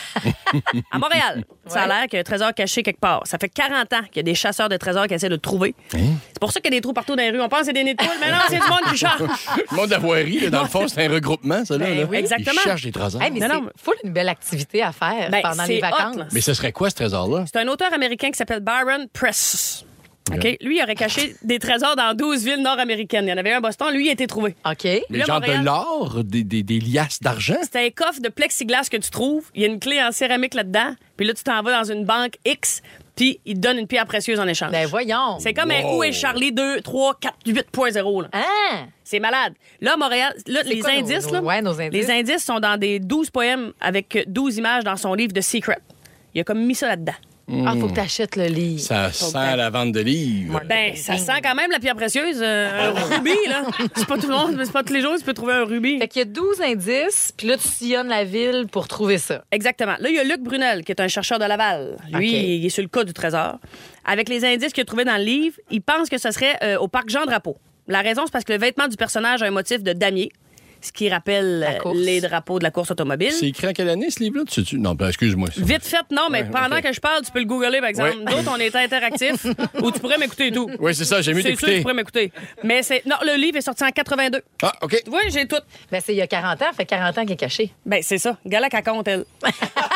À Montréal, ça a l'air qu'il y a un trésor caché quelque part. Ça fait quarante ans qu'il y a des chasseurs de trésors qui essaient de le trouver. C'est pour ça qu'il y a des trous partout dans les rues. On pense que c'est des nids de poules, mais non, c'est du monde qui cherche. Le monde d'avoirie, là, dans le fond, c'est un regroupement, ça, là. Ben là. oui. Exactement. Ils cherchent des trésors. Hey, mais Non, c'est non, mais- full une belle activité à faire Ben, pendant c'est les hot, vacances. là. Mais ce serait quoi, ce trésor-là? C'est un auteur américain qui s'appelle Byron Press. OK? Lui, il aurait caché des trésors dans douze villes nord-américaines. Il y en avait un à Boston. Lui, il a été trouvé. OK. Les Là, gens Montréal- de l'or, des, des, des liasses d'argent? C'est un coffre de plexiglas que tu trouves. Il y a une clé en céramique là-dedans. Puis là, tu t'en vas dans une banque X, puis il te donne une pierre précieuse en échange. Ben voyons. C'est comme un Wow. Où est Charlie deux, trois, quatre, huit point zéro. Là. Hein? C'est malade. Là, à Montréal, là, les quoi nos- indices, nos- là, ouais, nos indices? les indices sont dans des douze poèmes avec douze images dans son livre de Secret. Il a comme mis ça là-dedans. Ah, faut que tu achètes le livre. Ça sent la vente de livres. Ben, ça sent quand même la pierre précieuse. euh, un rubis, là. C'est pas tout le monde, mais c'est pas tous les jours que tu peux trouver un rubis. Fait qu'il y a douze indices, puis là, tu sillonnes la ville pour trouver ça. Exactement. Là, il y a Luc Brunel, qui est un chercheur de Laval. Lui, OK. il est sur le cas du trésor. Avec les indices qu'il a trouvés dans le livre, il pense que ce serait euh, au parc Jean-Drapeau. La raison, c'est parce que le vêtement du personnage a un motif de damier, ce qui rappelle La euh, course. les drapeaux de la course automobile. C'est écrit en quelle année, ce livre-là? Tu sais-tu? Non, ben, excuse-moi. Vite fait, non, mais Ouais, pendant OK. que je parle, tu peux le googler, par exemple. Ouais. D'autres, on est interactifs, ou tu pourrais m'écouter et tout. Oui, c'est ça, j'ai mieux C'est sûr que d'écouter. tu pourrais m'écouter. Mais c'est. Non, le livre est sorti en quatre-vingt-deux. Ah, OK. Oui, j'ai tout. Ben, c'est il y a quarante ans, fait quarante ans qu'il est caché. Ben, c'est ça. Gala qu'elle compte, elle. Bon!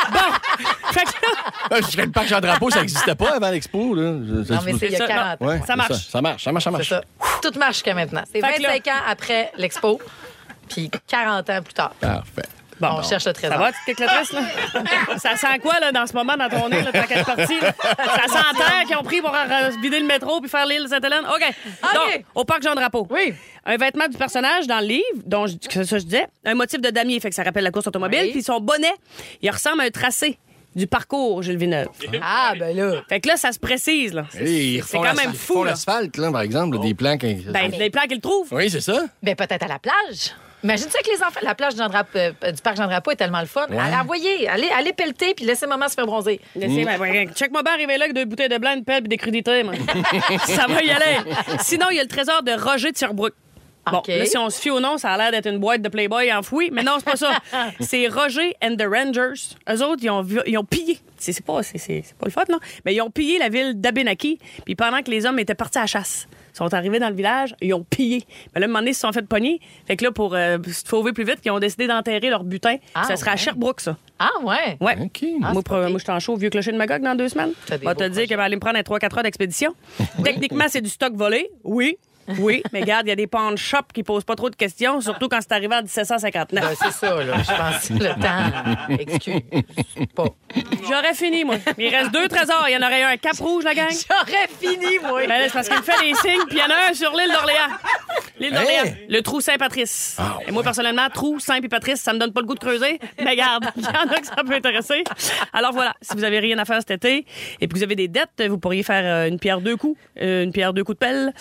Fait que là, Ah, je dirais le parc Jean-Drapeau, ça n'existait pas avant l'expo. Là. Non, mais c'est il y a ça, quarante ans. Ouais, ça c'est marche. Ça, marche, ça marche, ça C'est marche. ça. Tout marche jusqu'à maintenant. C'est Fait que vingt-cinq ans après l'expo, puis quarante ans plus tard. Parfait. Bon, On cherche le trésor. Ça va, petite calculatrice, là? Ça sent quoi, là, dans ce moment, dans ton nez, là, tant qu'elle est partie, là? Ça sent terre qu'ils ont pris pour euh, vider le métro puis faire l'île Sainte-Hélène? OK. Donc, au parc Jean-Drapeau. Oui. Un vêtement du personnage dans le livre, dont je, que ça je disais, un motif de damier, fait que ça rappelle la course automobile, Oui. puis son bonnet, il ressemble à un tracé du parcours Gilles Villeneuve. Ah, ben là. Fait que là, ça se précise, là. Hey, ils C'est refont quand l'as- même ils fou, font là. l'asphalte, là, par exemple, là, des plans. qui- Ben, les plans qu'ils trouvent. Oui, c'est ça. Ben, peut-être à la plage. Imagine ça que les enfants, la plage Jean Drapeau, euh, du parc Jean-Drapeau est tellement le fun. Ouais. Allez, envoyez, allez, allez pelleter, puis laissez maman se faire bronzer. Laissez, ben, ben, check-moi bien arriver là avec deux bouteilles de blanc, une pelle et des crudités, moi. Ça va y aller. Sinon, il y a le trésor de Roger de Sherbrooke. Bon, OK. là, si on se fie au nom, ça a l'air d'être une boîte de Playboy enfouie, mais non, c'est pas ça. C'est Roger and the Rangers. Eux autres, ils ont, vi- ils ont pillé. C'est c'est pas, c'est- c'est c'est pas le fun, là. Mais ils ont pillé la ville d'Abenaki, puis pendant que les hommes étaient partis à la chasse, ils sont arrivés dans le village, ils ont pillé. Mais là, à un moment donné, ils se sont fait pogner. Fait que là, pour euh, se sauver plus vite, ils ont décidé d'enterrer leur butin. Ah, ça serait à ouais. Sherbrooke, ça. Ah, ouais. Ouais. OK. Ah, moi, c'est pro- pas moi, pire. je suis en chaud au vieux clocher de Magog dans deux semaines. T'as des Va te beaux dire projets. qu'elle va aller me prendre un trois quatre heures d'expédition. Techniquement, c'est du stock volé. Oui. Oui, mais regarde, il y a des pawn shops qui posent pas trop de questions, surtout quand c'est arrivé en dix-sept cent cinquante-neuf. Ben, c'est ça, là. Je pense que le temps excuse pas. J'aurais fini, moi. Il reste deux trésors. Il y en aurait un à Cap Rouge, la gang. J'aurais fini, moi. Ben là, c'est parce qu'il me fait des signes, puis il y en a un sur l'île d'Orléans. L'île d'Orléans. Hey! Le trou Saint-Patrice. Ah, Et moi, personnellement, trou Saint-Patrice, ça me donne pas le goût de creuser. Mais regarde, il y en a que ça peut intéresser. Alors voilà, si vous avez rien à faire cet été et que vous avez des dettes, vous pourriez faire euh, une pierre deux coups, euh, une pierre deux coups de pelle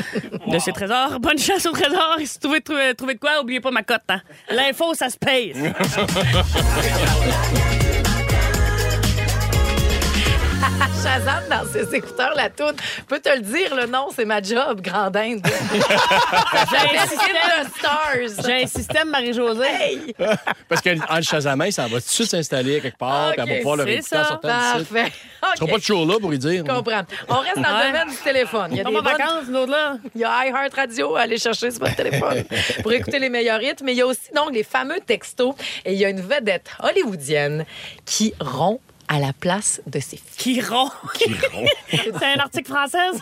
de ces trésors. Bonne chance au trésor. Et si vous trouvez, trouver, trouver de quoi, oubliez pas ma cote. Hein. L'info, ça se paye. Shazam dans ses écouteurs, la toune. Je peux te le dire, le nom, c'est ma job, Grand Inde. J'ai un système de Stars. J'ai un système, Marie-Josée. Hey. Parce qu'en Shazamais, ça va tout de suite s'installer quelque part, Ok, puis elle va pouvoir le c'est réécouter en ça. sortant d'ici. Parfait. Ils sont OK. pas toujours là pour y dire. Je comprends. On reste dans le Ouais. domaine du téléphone. Il y a On des va en bonnes- vacances, l'autre là. Il y a iHeartRadio à aller chercher sur votre téléphone pour écouter les meilleurs hits. Mais il y a aussi donc les fameux textos. Et il y a une vedette hollywoodienne qui rompt à la place de ses filles. Qui rompt. Qui rompt. C'est un article française.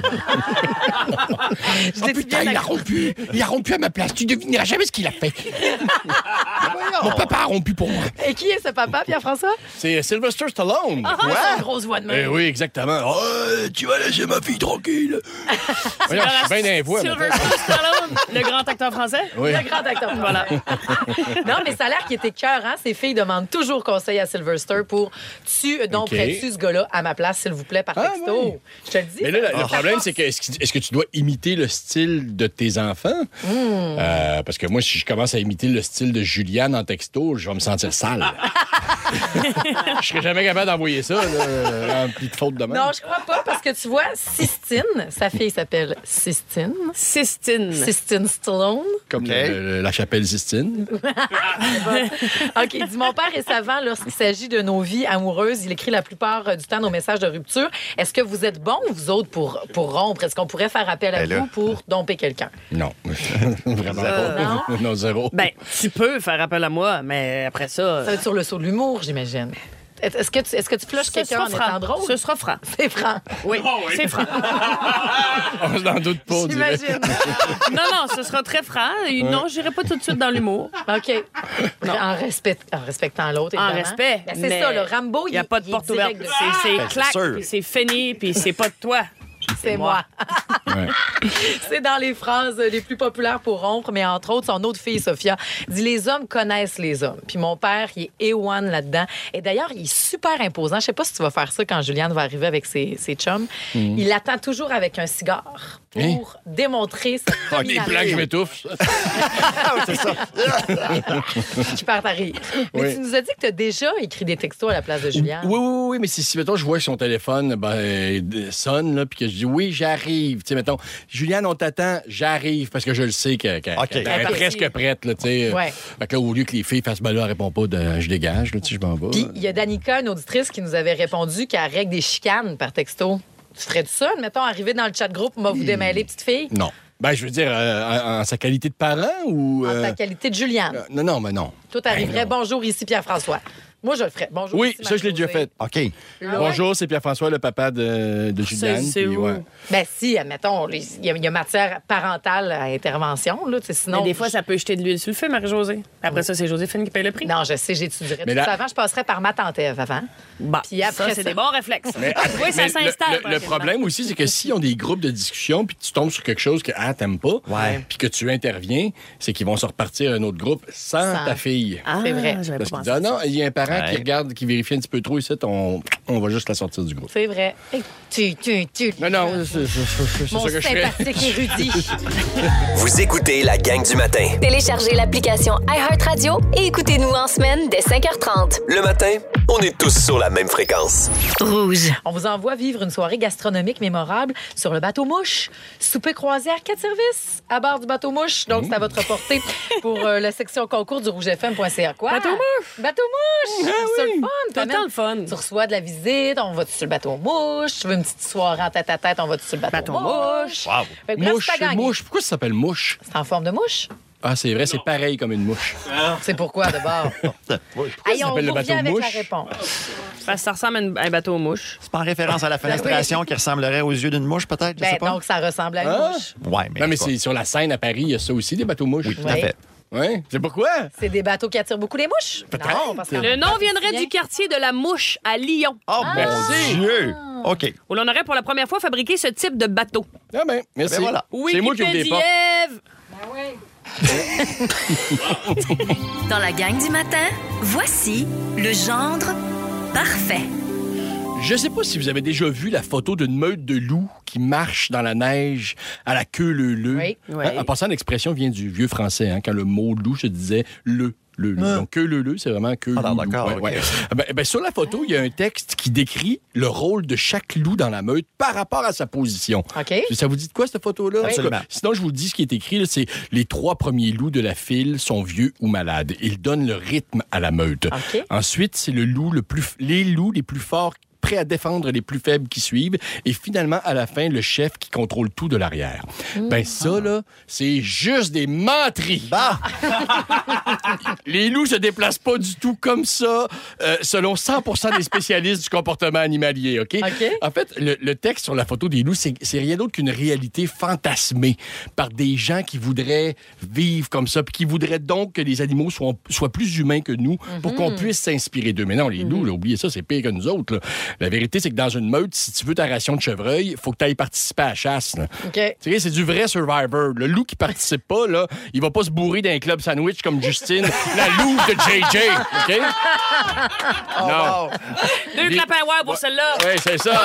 Je Oh l'ai putain, bien il a accro- rompu. Il a rompu à ma place. Tu devineras jamais ce qu'il a fait. Mon papa a rompu pour moi. Et qui est ce papa, Pierre-François? C'est Sylvester Stallone. Ah, c'est une grosse voix de Eh main. oui, exactement. Oh, tu vas laisser ma fille tranquille. Voyons, je suis bien dans les voix. Sylvester maintenant. Stallone, le grand acteur français. Oui. Le grand acteur. Voilà. Non, mais ça a l'air qu'il était cœur, hein? Ses filles demandent toujours conseil à Sylvester pour tu donc OK. prêtes-tu ce gars-là à ma place, s'il vous plaît, par Ah, texto. oui. Je te le dis. Mais là, le, le ça problème, force. c'est que est-ce que, est-ce que tu dois imiter le style de tes enfants? Hmm. Euh, parce que moi, si je commence à imiter le style de Juliane en texto, je vais me sentir sale. Je serais jamais capable d'envoyer ça, là, rempli de fautes de même. Non, je crois pas, parce que tu vois, Sistine, sa fille s'appelle Sistine. Sistine. Sistine Stallone. Comme OK. le- le- la chapelle Sistine. OK, il dit mon père est savant lorsqu'il s'agit de nos vies amoureuses. Il écrit la plupart euh, du temps nos messages de rupture. Est-ce que vous êtes bons, vous autres, pour, pour rompre? Est-ce qu'on pourrait faire appel à Ben là. vous pour domper quelqu'un? Non. Vraiment Euh, pas. Non, zéro. Ben, tu peux faire appel à moi, mais après ça. Ça va être sur le saut de l'humour, j'imagine. Est-ce que tu, est-ce que tu flushes Ce quelqu'un en sera étant drôle? Ce sera franc. C'est franc. Oui, c'est franc. On s'en doute pas, on dirait. J'imagine. Non, non, ce sera très franc. Et non, j'irai pas tout de suite dans l'humour. OK. En, respect, en respectant l'autre, En évidemment. respect. Ben, c'est mais ça, le Rambo, Il n'y a il- pas de il est porte ouverte. direct C'est, c'est Ben, c'est clac, sûr. puis c'est fini, puis c'est pas de toi. C'est moi. Ouais. C'est dans les phrases les plus populaires pour rompre, mais entre autres, son autre fille, Sophia, dit « Les hommes connaissent les hommes ». Puis mon père, il est A un là-dedans. Et d'ailleurs, il est super imposant. Je sais pas si tu vas faire ça quand Juliane va arriver avec ses, ses chums. Il attend toujours avec un cigare pour Hein? démontrer sa Ah, des domination. plans que je m'étouffe. Ah oui, c'est ça. Qui part à rire. Mais Oui. tu nous as dit que tu as déjà écrit des textos à la place de Juliane. Oui, oui, oui, mais si, si mettons, je vois que son téléphone ben, euh, sonne, là, puis que je dis oui, j'arrive. Tu sais, mettons, Juliane, on t'attend, j'arrive, parce que je le sais que- que- OK. qu'elle est Parti. presque prête, là, tu sais. Ouais. Fait que là, au lieu que les filles fassent, ben là, elle répond pas de je dégage, là, tu sais, je m'en vais. Puis il y a Danica, une auditrice, qui nous avait répondu qu'elle règle des chicanes par texto. Tu ferais-tu ça? Mettons, arriver dans le chat groupe, m'a vous démêler, petite fille, Non. Ben, je veux dire, euh, en, en sa qualité de parent ou. en euh, ta qualité de Juliane. euh, non, non, mais non. Toi, t'arriverais, Ben non. bonjour, ici Pierre-François. Moi, je le ferais. Bonjour. Oui, ici ça, je l'ai déjà Marie-Josée. fait. OK. Là, Bonjour, c'est Pierre-François, le papa de, de Juliane. c'est puis où? ouais. Ben si, admettons, les- il y, a- il y a matière parentale à intervention, là, tu sais, sinon... Mais des fois, ça peut jeter de l'huile sur le feu, Marie-Josée. Après ça, c'est Joséphine qui paye le prix. Non, je sais, j'étudierais Mais tout là- ça avant. Je passerais par ma tante Ève avant. Bah, Puis après ça, c'est ça- des bons réflexes. Mais, oui, ça mais s'installe. le- le, le tranquillement. problème aussi, c'est que s'ils ont des groupes de discussion, puis tu tombes sur quelque chose que ah, t'aimes pas, Ouais. puis que tu interviens, c'est qu'ils vont se repartir à un autre groupe sans, Sans. ta fille. Ah, C'est vrai. j'avais Parce pas qu'ils pensé disent, à ah non, il y a un parent Ouais. qui regarde, qui vérifie un petit peu trop ici, on, on va juste la sortir du groupe. C'est vrai. Hey, tu, tu, tu. Non, non, c'est c'est- c'est- c'est Mon ça que je ferais. sympathique érudit. Vous écoutez la gang du matin. Téléchargez l'application iHeartRadio et écoutez-nous en semaine dès cinq heures trente. Le matin, on est tous sur la même fréquence. Rouge. On vous envoie vivre une soirée gastronomique mémorable sur le bateau Mouche. Souper croisière, quatre services à bord du bateau Mouche. Donc, c'est à votre portée pour euh, la section concours du rouge f m point c a. Quoi? Bateau Mouche! Bateau Mouche! C'est le fun! Tout le temps le fun. Tu reçois de la visite, on va sur le bateau Mouche. Tu veux une petite soirée en tête à tête, on va sur le bateau, Bateau Mouche. Wow. Fait que bref, Mouche, c'est à gagner. mouche. Pourquoi ça s'appelle mouche? C'est en forme de mouche. Ah, c'est vrai, c'est pareil comme une mouche. C'est pourquoi, d'abord. Oui. Hey, ça on s'appelle le vous revient bateau avec la Mouche? réponse. Parce que ça ressemble à une- à un bateau aux mouches. C'est pas en référence à la fenestration qui ressemblerait aux yeux d'une mouche, peut-être? Je Ben, sais pas. donc, ça ressemble à une Ah. mouche. Ouais, mais. Non, mais en tout cas, c'est sur la Seine à Paris, il y a ça aussi, des bateaux mouches. Oui, tout Oui. à fait. Ouais, c'est pourquoi? C'est des bateaux qui attirent beaucoup les mouches? Non, parce que Le nom viendrait du quartier de la Mouche à Lyon, Oh, merci. mon Dieu! OK. où l'on aurait pour la première fois fabriqué ce type de bateau. Ah ben, merci. Ben voilà. C'est moi qui ouvre des portes. Dans la gang du matin, voici le gendre parfait. Je sais pas si vous avez déjà vu la photo d'une meute de loups qui marche dans la neige à la queue leu-leu. Oui. Oui. En passant, l'expression vient du vieux français, hein, quand le mot loup se disait le. Le, le. Ah. Donc, que le, le, c'est vraiment que Ah, loup. d'accord, Ouais, ouais. ouais. Ben, ben, sur la photo, il y a un texte qui décrit le rôle de chaque loup dans la meute par rapport à sa position. OK. Ça vous dit de quoi, cette photo-là? Absolument. Sinon, je vous dis ce qui est écrit, là, c'est les trois premiers loups de la file sont vieux ou malades. Ils donnent le rythme à la meute. OK. Ensuite, c'est le loup le plus, les loups les plus forts prêts à défendre les plus faibles qui suivent. Et finalement, à la fin, le chef qui contrôle tout de l'arrière. Mmh. Ben ça, là, c'est juste des menteries. Bah! Les loups se déplacent pas du tout comme ça, euh, selon cent pour cent des spécialistes du comportement animalier, OK? OK. En fait, le, le texte sur la photo des loups, c'est, c'est rien d'autre qu'une réalité fantasmée par des gens qui voudraient vivre comme ça, puis qui voudraient donc que les animaux soient, soient plus humains que nous pour qu'on puisse s'inspirer d'eux. Mais non, les loups, là, oubliez ça, c'est pire que nous autres, là. La vérité, c'est que dans une meute, si tu veux ta ration de chevreuil, il faut que tu ailles participer à la chasse. Là. OK. Tu sais, c'est du vrai Survivor. Le loup qui participe pas, là, il va pas se bourrer d'un club sandwich comme Justine, la loup de J J. OK? Oh, non. wow. Deux Les- clapins ouais pour celle-là. Oui, c'est ça.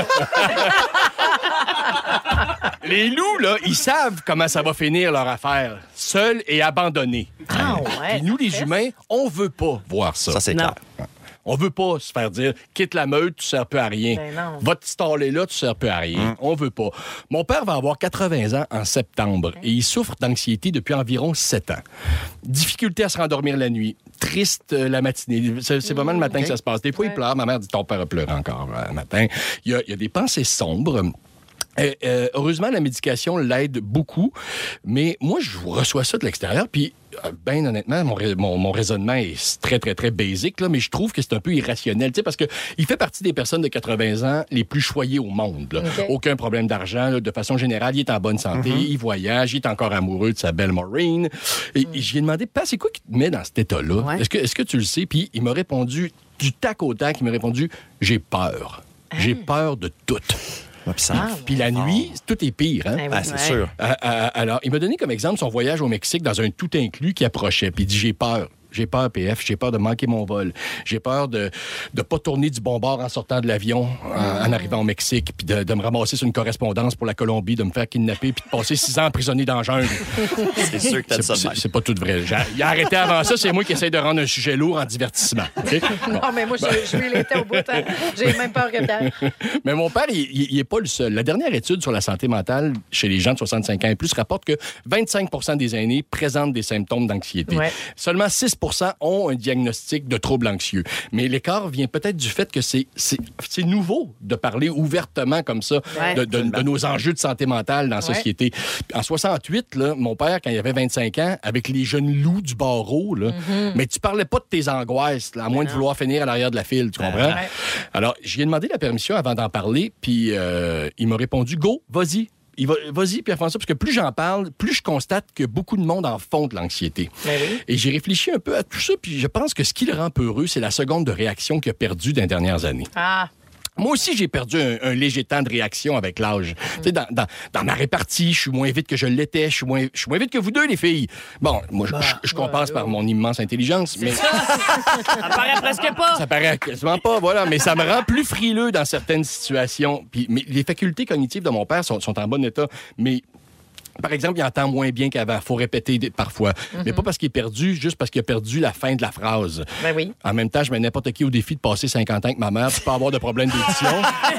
Les loups, là, ils savent comment ça va finir leur affaire. Seuls et abandonnés. Ah, ouais. Puis nous, les humains, on veut pas voir ça. Ça, c'est Non. clair. On veut pas se faire dire « quitte la meute, tu sers peu à rien Ben non. ». Va t'installer là, tu sers peu à rien. On veut pas. Mon père va avoir quatre-vingts ans en septembre et il souffre d'anxiété depuis environ sept ans. Difficulté à se rendormir la nuit. Triste euh, la matinée. C'est, c'est vraiment le matin que ça se passe. Des fois, il pleure. Ma mère dit « ton père a pleuré encore euh, le matin ». Il y a, il y a des pensées sombres. Euh, euh, heureusement, la médication l'aide beaucoup, mais moi, je reçois ça de l'extérieur, puis euh, ben honnêtement, mon, rais- mon, mon raisonnement est très, très, très basique, là, mais je trouve que c'est un peu irrationnel, tu sais, parce que il fait partie des personnes de quatre-vingts ans les plus choyées au monde. Là. OK. Aucun problème d'argent, là, de façon générale, il est en bonne santé, il voyage, il est encore amoureux de sa belle Maureen. Et, et je lui ai demandé, Pat, c'est quoi qui te met dans cet état-là? Ouais. Est-ce que, est-ce que tu le sais? Puis il m'a répondu, du tac au tac, il m'a répondu, j'ai peur. J'ai peur de tout. Ouais, puis ça- Puis la nuit, tout est pire. Hein? Ben oui. Ah, c'est Ouais. sûr. Euh, euh, alors, il m'a donné comme exemple son voyage au Mexique dans un tout inclus qui approchait. Puis il dit, j'ai peur. J'ai peur, P F. J'ai peur de manquer mon vol. J'ai peur de ne pas tourner du bon bord en sortant de l'avion, en, en arrivant au Mexique, puis de, de me ramasser sur une correspondance pour la Colombie, de me faire kidnapper, puis de passer six ans emprisonné dans la jungle. C'est sûr que t'as C'est, ça de c'est- même. c'est pas tout vrai. J'ai, il a arrêté avant ça. C'est moi qui essaie de rendre un sujet lourd en divertissement. OK? Bon. Non, mais moi, je, je lui l'étais au bout. Hein. J'ai même peur que Pierre. Mais mon père, il n'est pas le seul. La dernière étude sur la santé mentale chez les gens de soixante-cinq ans et plus rapporte que vingt-cinq pour cent des aînés présentent des symptômes d'anxiété. Ouais. Seulement six pour cent ont un diagnostic de trouble anxieux. Mais l'écart vient peut-être du fait que c'est, c'est, c'est nouveau de parler ouvertement comme ça Ouais. de, de- de nos enjeux de santé mentale dans la Ouais. société. En soixante-huit, là, mon père, quand il avait vingt-cinq ans, avec les jeunes loups du barreau, là, mais tu parlais pas de tes angoisses, là, à moins de vouloir finir à l'arrière de la file, tu comprends? Ouais. Alors, j'y ai demandé la permission avant d'en parler, puis euh, il m'a répondu « Go, vas-y ». Il va, vas-y, Pierre François, parce que plus j'en parle, plus je constate que beaucoup de monde en font de l'anxiété. Ben oui. Et j'ai réfléchi un peu à tout ça, puis je pense que ce qui le rend peureux, c'est la seconde de réaction qu'il a perdue dans les dernières années. Ah, Moi aussi, j'ai perdu un, un léger temps de réaction avec l'âge. Tu sais, dans, dans, dans ma répartie, je suis moins vite que je l'étais, je suis moins, je suis moins vite que vous deux, les filles. Bon, moi, je, je, je compense par mon immense intelligence, mais Ça paraît presque pas. ça paraît quasiment pas, voilà. Mais ça me rend plus frileux dans certaines situations. Puis mais les facultés cognitives de mon père sont, sont en bon état, mais... Par exemple, il entend moins bien qu'avant. Il faut répéter des- parfois. Mais pas parce qu'il est perdu, juste parce qu'il a perdu la fin de la phrase. ben oui. En même temps, je mets n'importe qui au défi de passer cinquante ans avec ma mère, puis pas avoir de problème d'édition.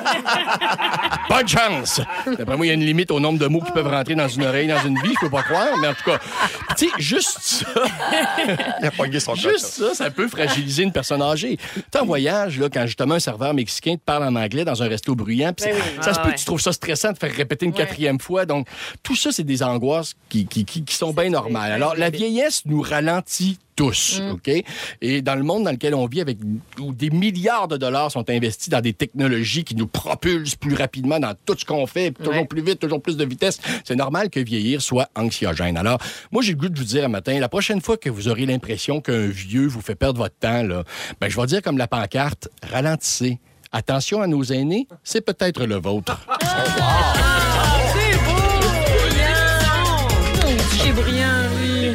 Bonne chance! D'après moi, il y a une limite au nombre de mots qui peuvent rentrer dans une oreille, dans une vie, je peux pas croire, mais en tout cas, tu sais, juste ça, Il a pogné son juste ça, ça peut fragiliser une personne âgée. Tu sais, en voyage, là, quand justement un serveur mexicain te parle en anglais dans un resto bruyant, puis Ben c'est- oui. ça se Ah peut ouais. que tu trouves ça stressant de faire répéter une Ouais. quatrième fois. Donc, tout ça, c'est des angoisses qui, qui, qui, qui sont bien normales. Alors, la vieillesse nous ralentit tous, OK? Et dans le monde dans lequel on vit, avec où des milliards de dollars sont investis dans des technologies qui nous propulsent plus rapidement dans tout ce qu'on fait, puis toujours Ouais. plus vite, toujours plus de vitesse, c'est normal que vieillir soit anxiogène. Alors, moi, j'ai le goût de vous dire un matin, la prochaine fois que vous aurez l'impression qu'un vieux vous fait perdre votre temps, là, ben, je vais dire comme la pancarte, ralentissez. Attention à nos aînés, c'est peut-être le vôtre. C'est beau! C'est brillant, oui.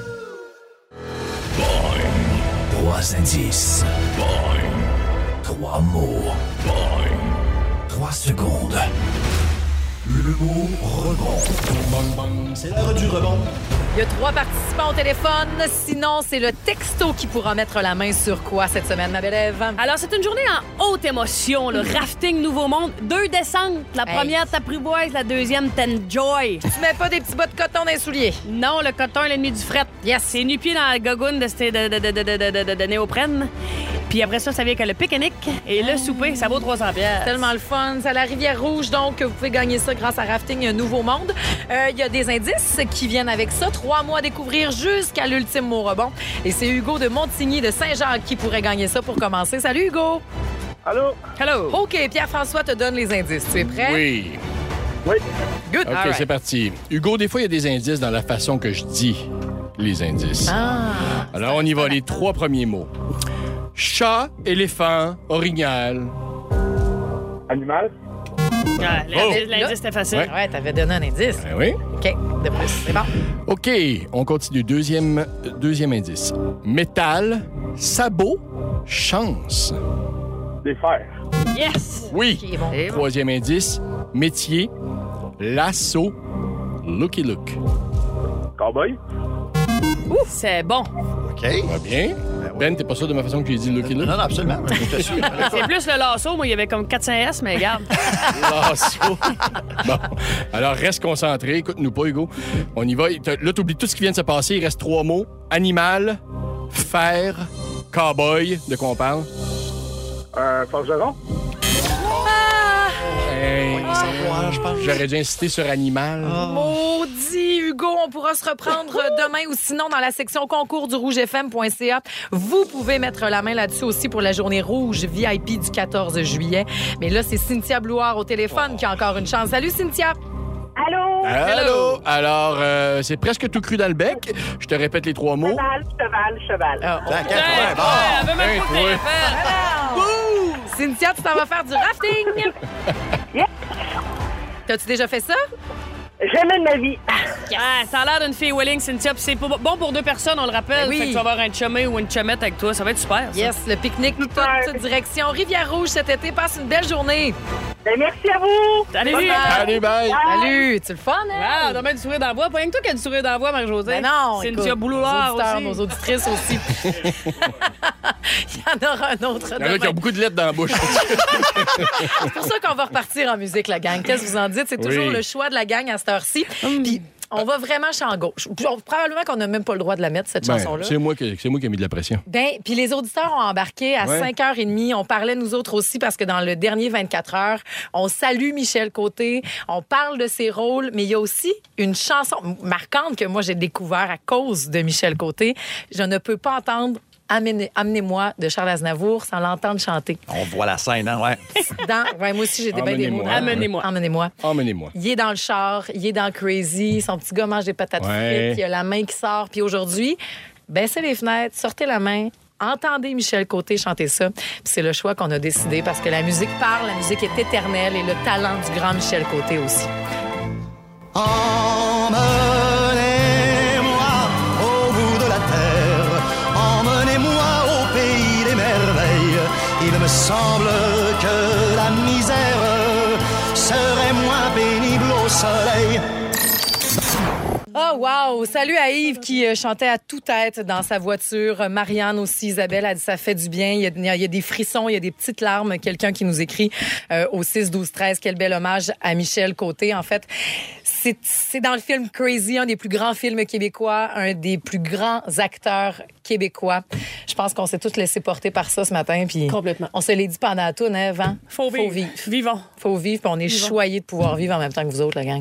Trois indices. Trois mots. Trois secondes. Le mot rebond. C'est l'heure du rebond. Il y a trois participants au téléphone. Sinon, c'est le texto qui pourra mettre la main sur quoi cette semaine, ma belle Ève? Alors, c'est une journée en haute émotion. Le rafting Nouveau Monde. Deux descentes. La Hey. première, t'apprivoises. La deuxième, t'enjoy. Tu mets pas des petits bas de coton dans les souliers? Non, le coton est l'ennemi du fret. Yes. C'est nu-pied dans la gogoune de, de, de, de, de, de, de, de, de néoprène. Puis après ça, ça vient que le pique-nique et le souper, ça vaut trois cents piastres. Tellement le fun. C'est à la Rivière-Rouge, donc vous pouvez gagner ça grâce à Rafting Nouveau Monde. Euh, Il y a des indices qui viennent avec ça. Trois mois à découvrir jusqu'à l'ultime mot rebond. Et c'est Hugo de Montigny de Saint-Jacques qui pourrait gagner ça pour commencer. Salut, Hugo! Allô? Hello! OK, Pierre-François te donne les indices. Tu es prêt? Oui. Oui. Good. OK, All right. c'est parti. Hugo, des fois, il y a des indices dans la façon que je dis les indices. Ah. Alors, on y va, les trois premiers mots. Chat, éléphant, orignal. Animal? Ah, l'indice, Oh. l'indice, c'était facile. Ouais. Ouais, t'avais donné un indice. Ben oui. OK, de plus. C'est bon. OK, on continue. Deuxième, deuxième indice. Métal, sabot, chance. Des fers. Yes! Oui. OK, bon. Troisième indice. Métier, lasso, looky look. Cowboy? C'est bon. OK. Va bien. Ben, t'es pas sûr de ma façon que j'ai dit looky look? Non, non, absolument. Je te suis. C'est plus le lasso. Moi, il y avait comme quatre cents S, mais regarde. Lasso. Bon. Alors, reste concentré. Écoute-nous pas, Hugo. On y va. T'as- Là, t'oublies tout ce qui vient de se passer. Il reste trois mots. Animal, fer, cowboy. De quoi on parle? Un forgeron? Hey, Voilà, je pense. J'aurais dû insister sur animal. Maudit Hugo, on pourra se reprendre demain ou sinon dans la section concours du rouge f m point c a. Vous pouvez mettre la main là-dessus aussi pour la journée rouge V I P du quatorze juillet. Mais là, c'est Cynthia Blouard au téléphone qui a encore une chance. Salut Cynthia! Allô? Allô? Alors, euh, c'est presque tout cru dans le bec. Je te répète les trois mots. Cheval, cheval, cheval. Ah, oh. D'accord, Hey, ouais, bon. ouais, elle veut même Hey, pas toi. te faire. Cynthia, tu t'en vas faire du rafting! Yes. T'as-tu déjà fait ça? Jamais de ma vie. Ah, ça a l'air d'une fille willing, Cynthia. Puis c'est pour- bon pour deux personnes, on le rappelle. Ben oui. Fait que tu vas avoir un chumé ou une chumette avec toi. Ça va être super. ça. Yes, le pique-nique, toute, toute direction Rivière-Rouge cet été. Passe une belle journée. Ben, merci à vous. Salut! Bye bye. Allez, bye! Salut, tu le fun, hein? Ah, on a du sourire dans la voix. Pas rien que toi qui as du sourire dans la voix, Marie-Josée. Ben non, Cynthia écoute, Bouloir nos auditeurs, aussi. nos auditrices aussi. Il y en aura un autre Il y en a demain. qui ont beaucoup de lettres dans la bouche. C'est pour ça qu'on va repartir en musique, la gang. Qu'est-ce que vous en dites? C'est toujours Oui. le choix de la gang à cette heure-ci. Puis on va vraiment champ gauche. Puis on- Probablement qu'on n'a même pas le droit de la mettre, cette Ben, chanson-là. c'est moi, qui- c'est moi qui ai mis de la pression. Ben, puis les auditeurs ont embarqué à Ouais. cinq heures trente. On parlait, nous autres aussi, parce que dans le dernier vingt-quatre heures, on salue Michel Côté, on parle de ses rôles, mais il y a aussi une chanson marquante que moi, j'ai découvert à cause de Michel Côté. Je ne peux pas entendre Amenez- Amenez-moi de Charles Aznavour sans l'entendre chanter. On voit la scène, hein, ouais. Dans, ouais, moi aussi, j'ai des, ben des mots. Amenez-moi. Amenez-moi. Emmenez-moi. Emmenez-moi. Il est dans le char, il est dans Crazy, son petit gars mange des patates Ouais. frites, il a la main qui sort. Puis aujourd'hui, baissez les fenêtres, sortez la main, entendez Michel Côté chanter ça. Puis c'est le choix qu'on a décidé parce que la musique parle, la musique est éternelle et le talent du grand Michel Côté aussi. Emmenez-moi au bout de la terre, emmenez-moi au pays des merveilles. Il me semble que la misère serait moins pénible au soleil. Oh wow! Salut à Yves qui euh, chantait à toute-tête dans sa voiture. Marianne aussi, Isabelle a dit ça fait du bien. Il y a, il y a- il y a des frissons, il y a des petites larmes. Quelqu'un qui nous écrit euh, au six douze treize. Quel bel hommage à Michel Côté. En fait, c'est c'est dans le film Crazy, un des plus grands films québécois, un des plus grands acteurs québécois. Je pense qu'on s'est tous laissés porter par ça ce matin. Puis Complètement. on se l'est dit pendant la toune, hein, Van? Faut vivre. Faut vivre. Vivons. Faut vivre, puis on est Vivons. choyés de pouvoir vivre en même temps que vous autres, la gang.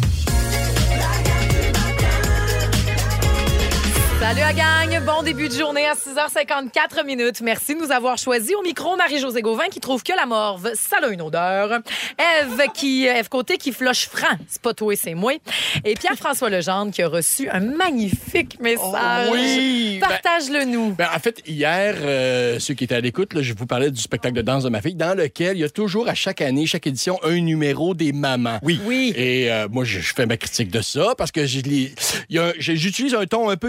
Salut la gang, bon début de journée à six heures cinquante-quatre minutes. Merci de nous avoir choisis. Au micro, Marie-Josée Gauvin qui trouve que la morve, ça a une odeur. Ève qui, Ève Côté qui floche franc, c'est pas toi, c'est moi. Et Pierre-François Legendre qui a reçu un magnifique message. Oh oui! Partage-le nous. Ben, en fait, hier, euh, ceux qui étaient à l'écoute, là, je vous parlais du spectacle de danse de ma fille, dans lequel il y a toujours, à chaque année, chaque édition, un numéro des mamans. Oui. Oui. Et euh, moi, je, je fais ma critique de ça parce que j'ai les- il y a un- j'ai- j'utilise un ton un peu taquin,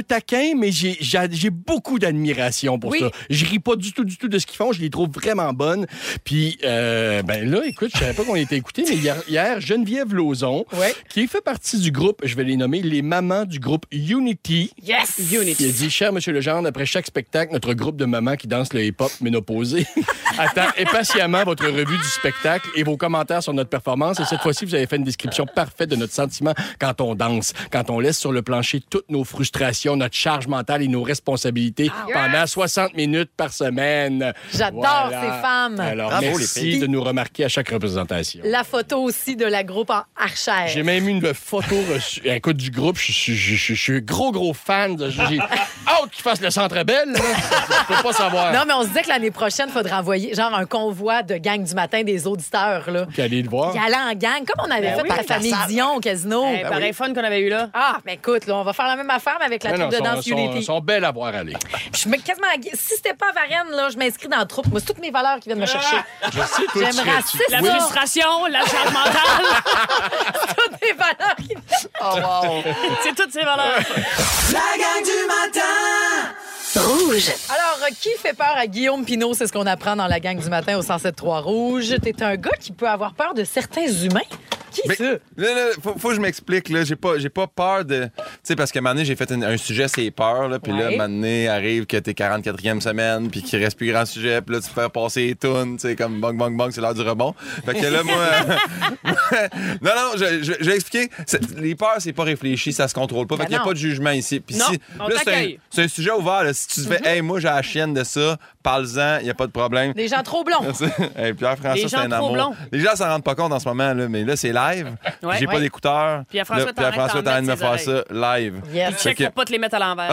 bien, mais j'ai, j'ai, j'ai beaucoup d'admiration pour Oui. ça. Je ris pas du tout, du tout de ce qu'ils font. Je les trouve vraiment bonnes. Puis, euh, ben là, écoute, je savais pas qu'on était écoutés, mais hier, hier Geneviève Lauzon, Ouais. qui fait partie du groupe, je vais les nommer, les mamans du groupe Unity. Yes! Il a dit, cher Monsieur Legendre, après chaque spectacle, notre groupe de mamans qui dansent le hip-hop ménopausé attend impatiemment votre revue du spectacle et vos commentaires sur notre performance. Et cette fois-ci, vous avez fait une description parfaite de notre sentiment quand on danse, quand on laisse sur le plancher toutes nos frustrations, notre charge mentale et nos responsabilités pendant soixante minutes par semaine. J'adore ces femmes. Alors, Bravo, les merci filles. de nous remarquer à chaque représentation. La photo aussi de la groupe en archère. J'ai même eu une photo reçue. Écoute, du groupe, je suis- je je- je suis un gros, gros fan. De, j'ai hâte qu'ils fassent le Centre Bell. là. Je peux pas savoir. Non, mais on se disait que l'année prochaine, il faudrait envoyer genre un convoi de gang du matin des auditeurs. Là. Puis allez le voir. Y aller en gang, comme on avait Ben fait oui, pour la famille ça- Dion au casino. Hey, pareil fun qu'on avait eu là. Ah, mais écoute, là, on va faire la même affaire, mais avec la Non, troupe non, de sont, danse sont, Unity. sont belles à voir aller. Je suis quasiment... Si c'était pas à Varennes, là, je m'inscris dans la troupe. Moi, c'est toutes mes valeurs qui viennent me chercher. Je sais, toi, tu J'aimerais serais- assez La ça. frustration, la charge mentale, Toutes mes valeurs qui... Oh, wow. c'est toutes ces valeurs. La gang du matin! Rouge. Alors, euh, qui fait peur à Guillaume Pinault? C'est ce qu'on apprend dans la gang du matin au cent sept trois Rouge. T'es un gars qui peut avoir peur de certains humains. Qui Mais, ça? là, là, faut, faut que je m'explique. Là. J'ai pas, j'ai pas peur de. Tu sais, parce qu'à un moment donné, j'ai fait un, un sujet, c'est peur. Là, puis là, à un Ouais. moment donné, arrive que t'es quarante-quatrième semaine, puis qu'il reste plus grand sujet, puis là, tu fais passer les tunes, tu sais, comme bang, bang, bang, c'est l'heure du rebond. Fait que là, moi. euh, non, non, je, je, je vais expliquer. C'est- les peurs, c'est pas réfléchi, ça se contrôle pas. Fait Ben qu'il y a non. pas de jugement ici. Puis Non, si, on là, c'est un, t'accueille. c'est un sujet ouvert. Là. Si tu te fais, hey, moi, j'ai la chienne de ça, parle-en, il y a pas de problème. Des gens trop blonds. Hey, Pierre-François, Les c'est gens un trop amour. blonds. Les gens s'en rendent pas compte en ce moment, là, mais là, c'est live. Ouais. J'ai pas Ouais. d'écouteurs. Pierre-François Là, est en train de Pierre-François est en train de me t'en faire mettre ça live. Yes. Check que- pour pas te les mettre à l'envers.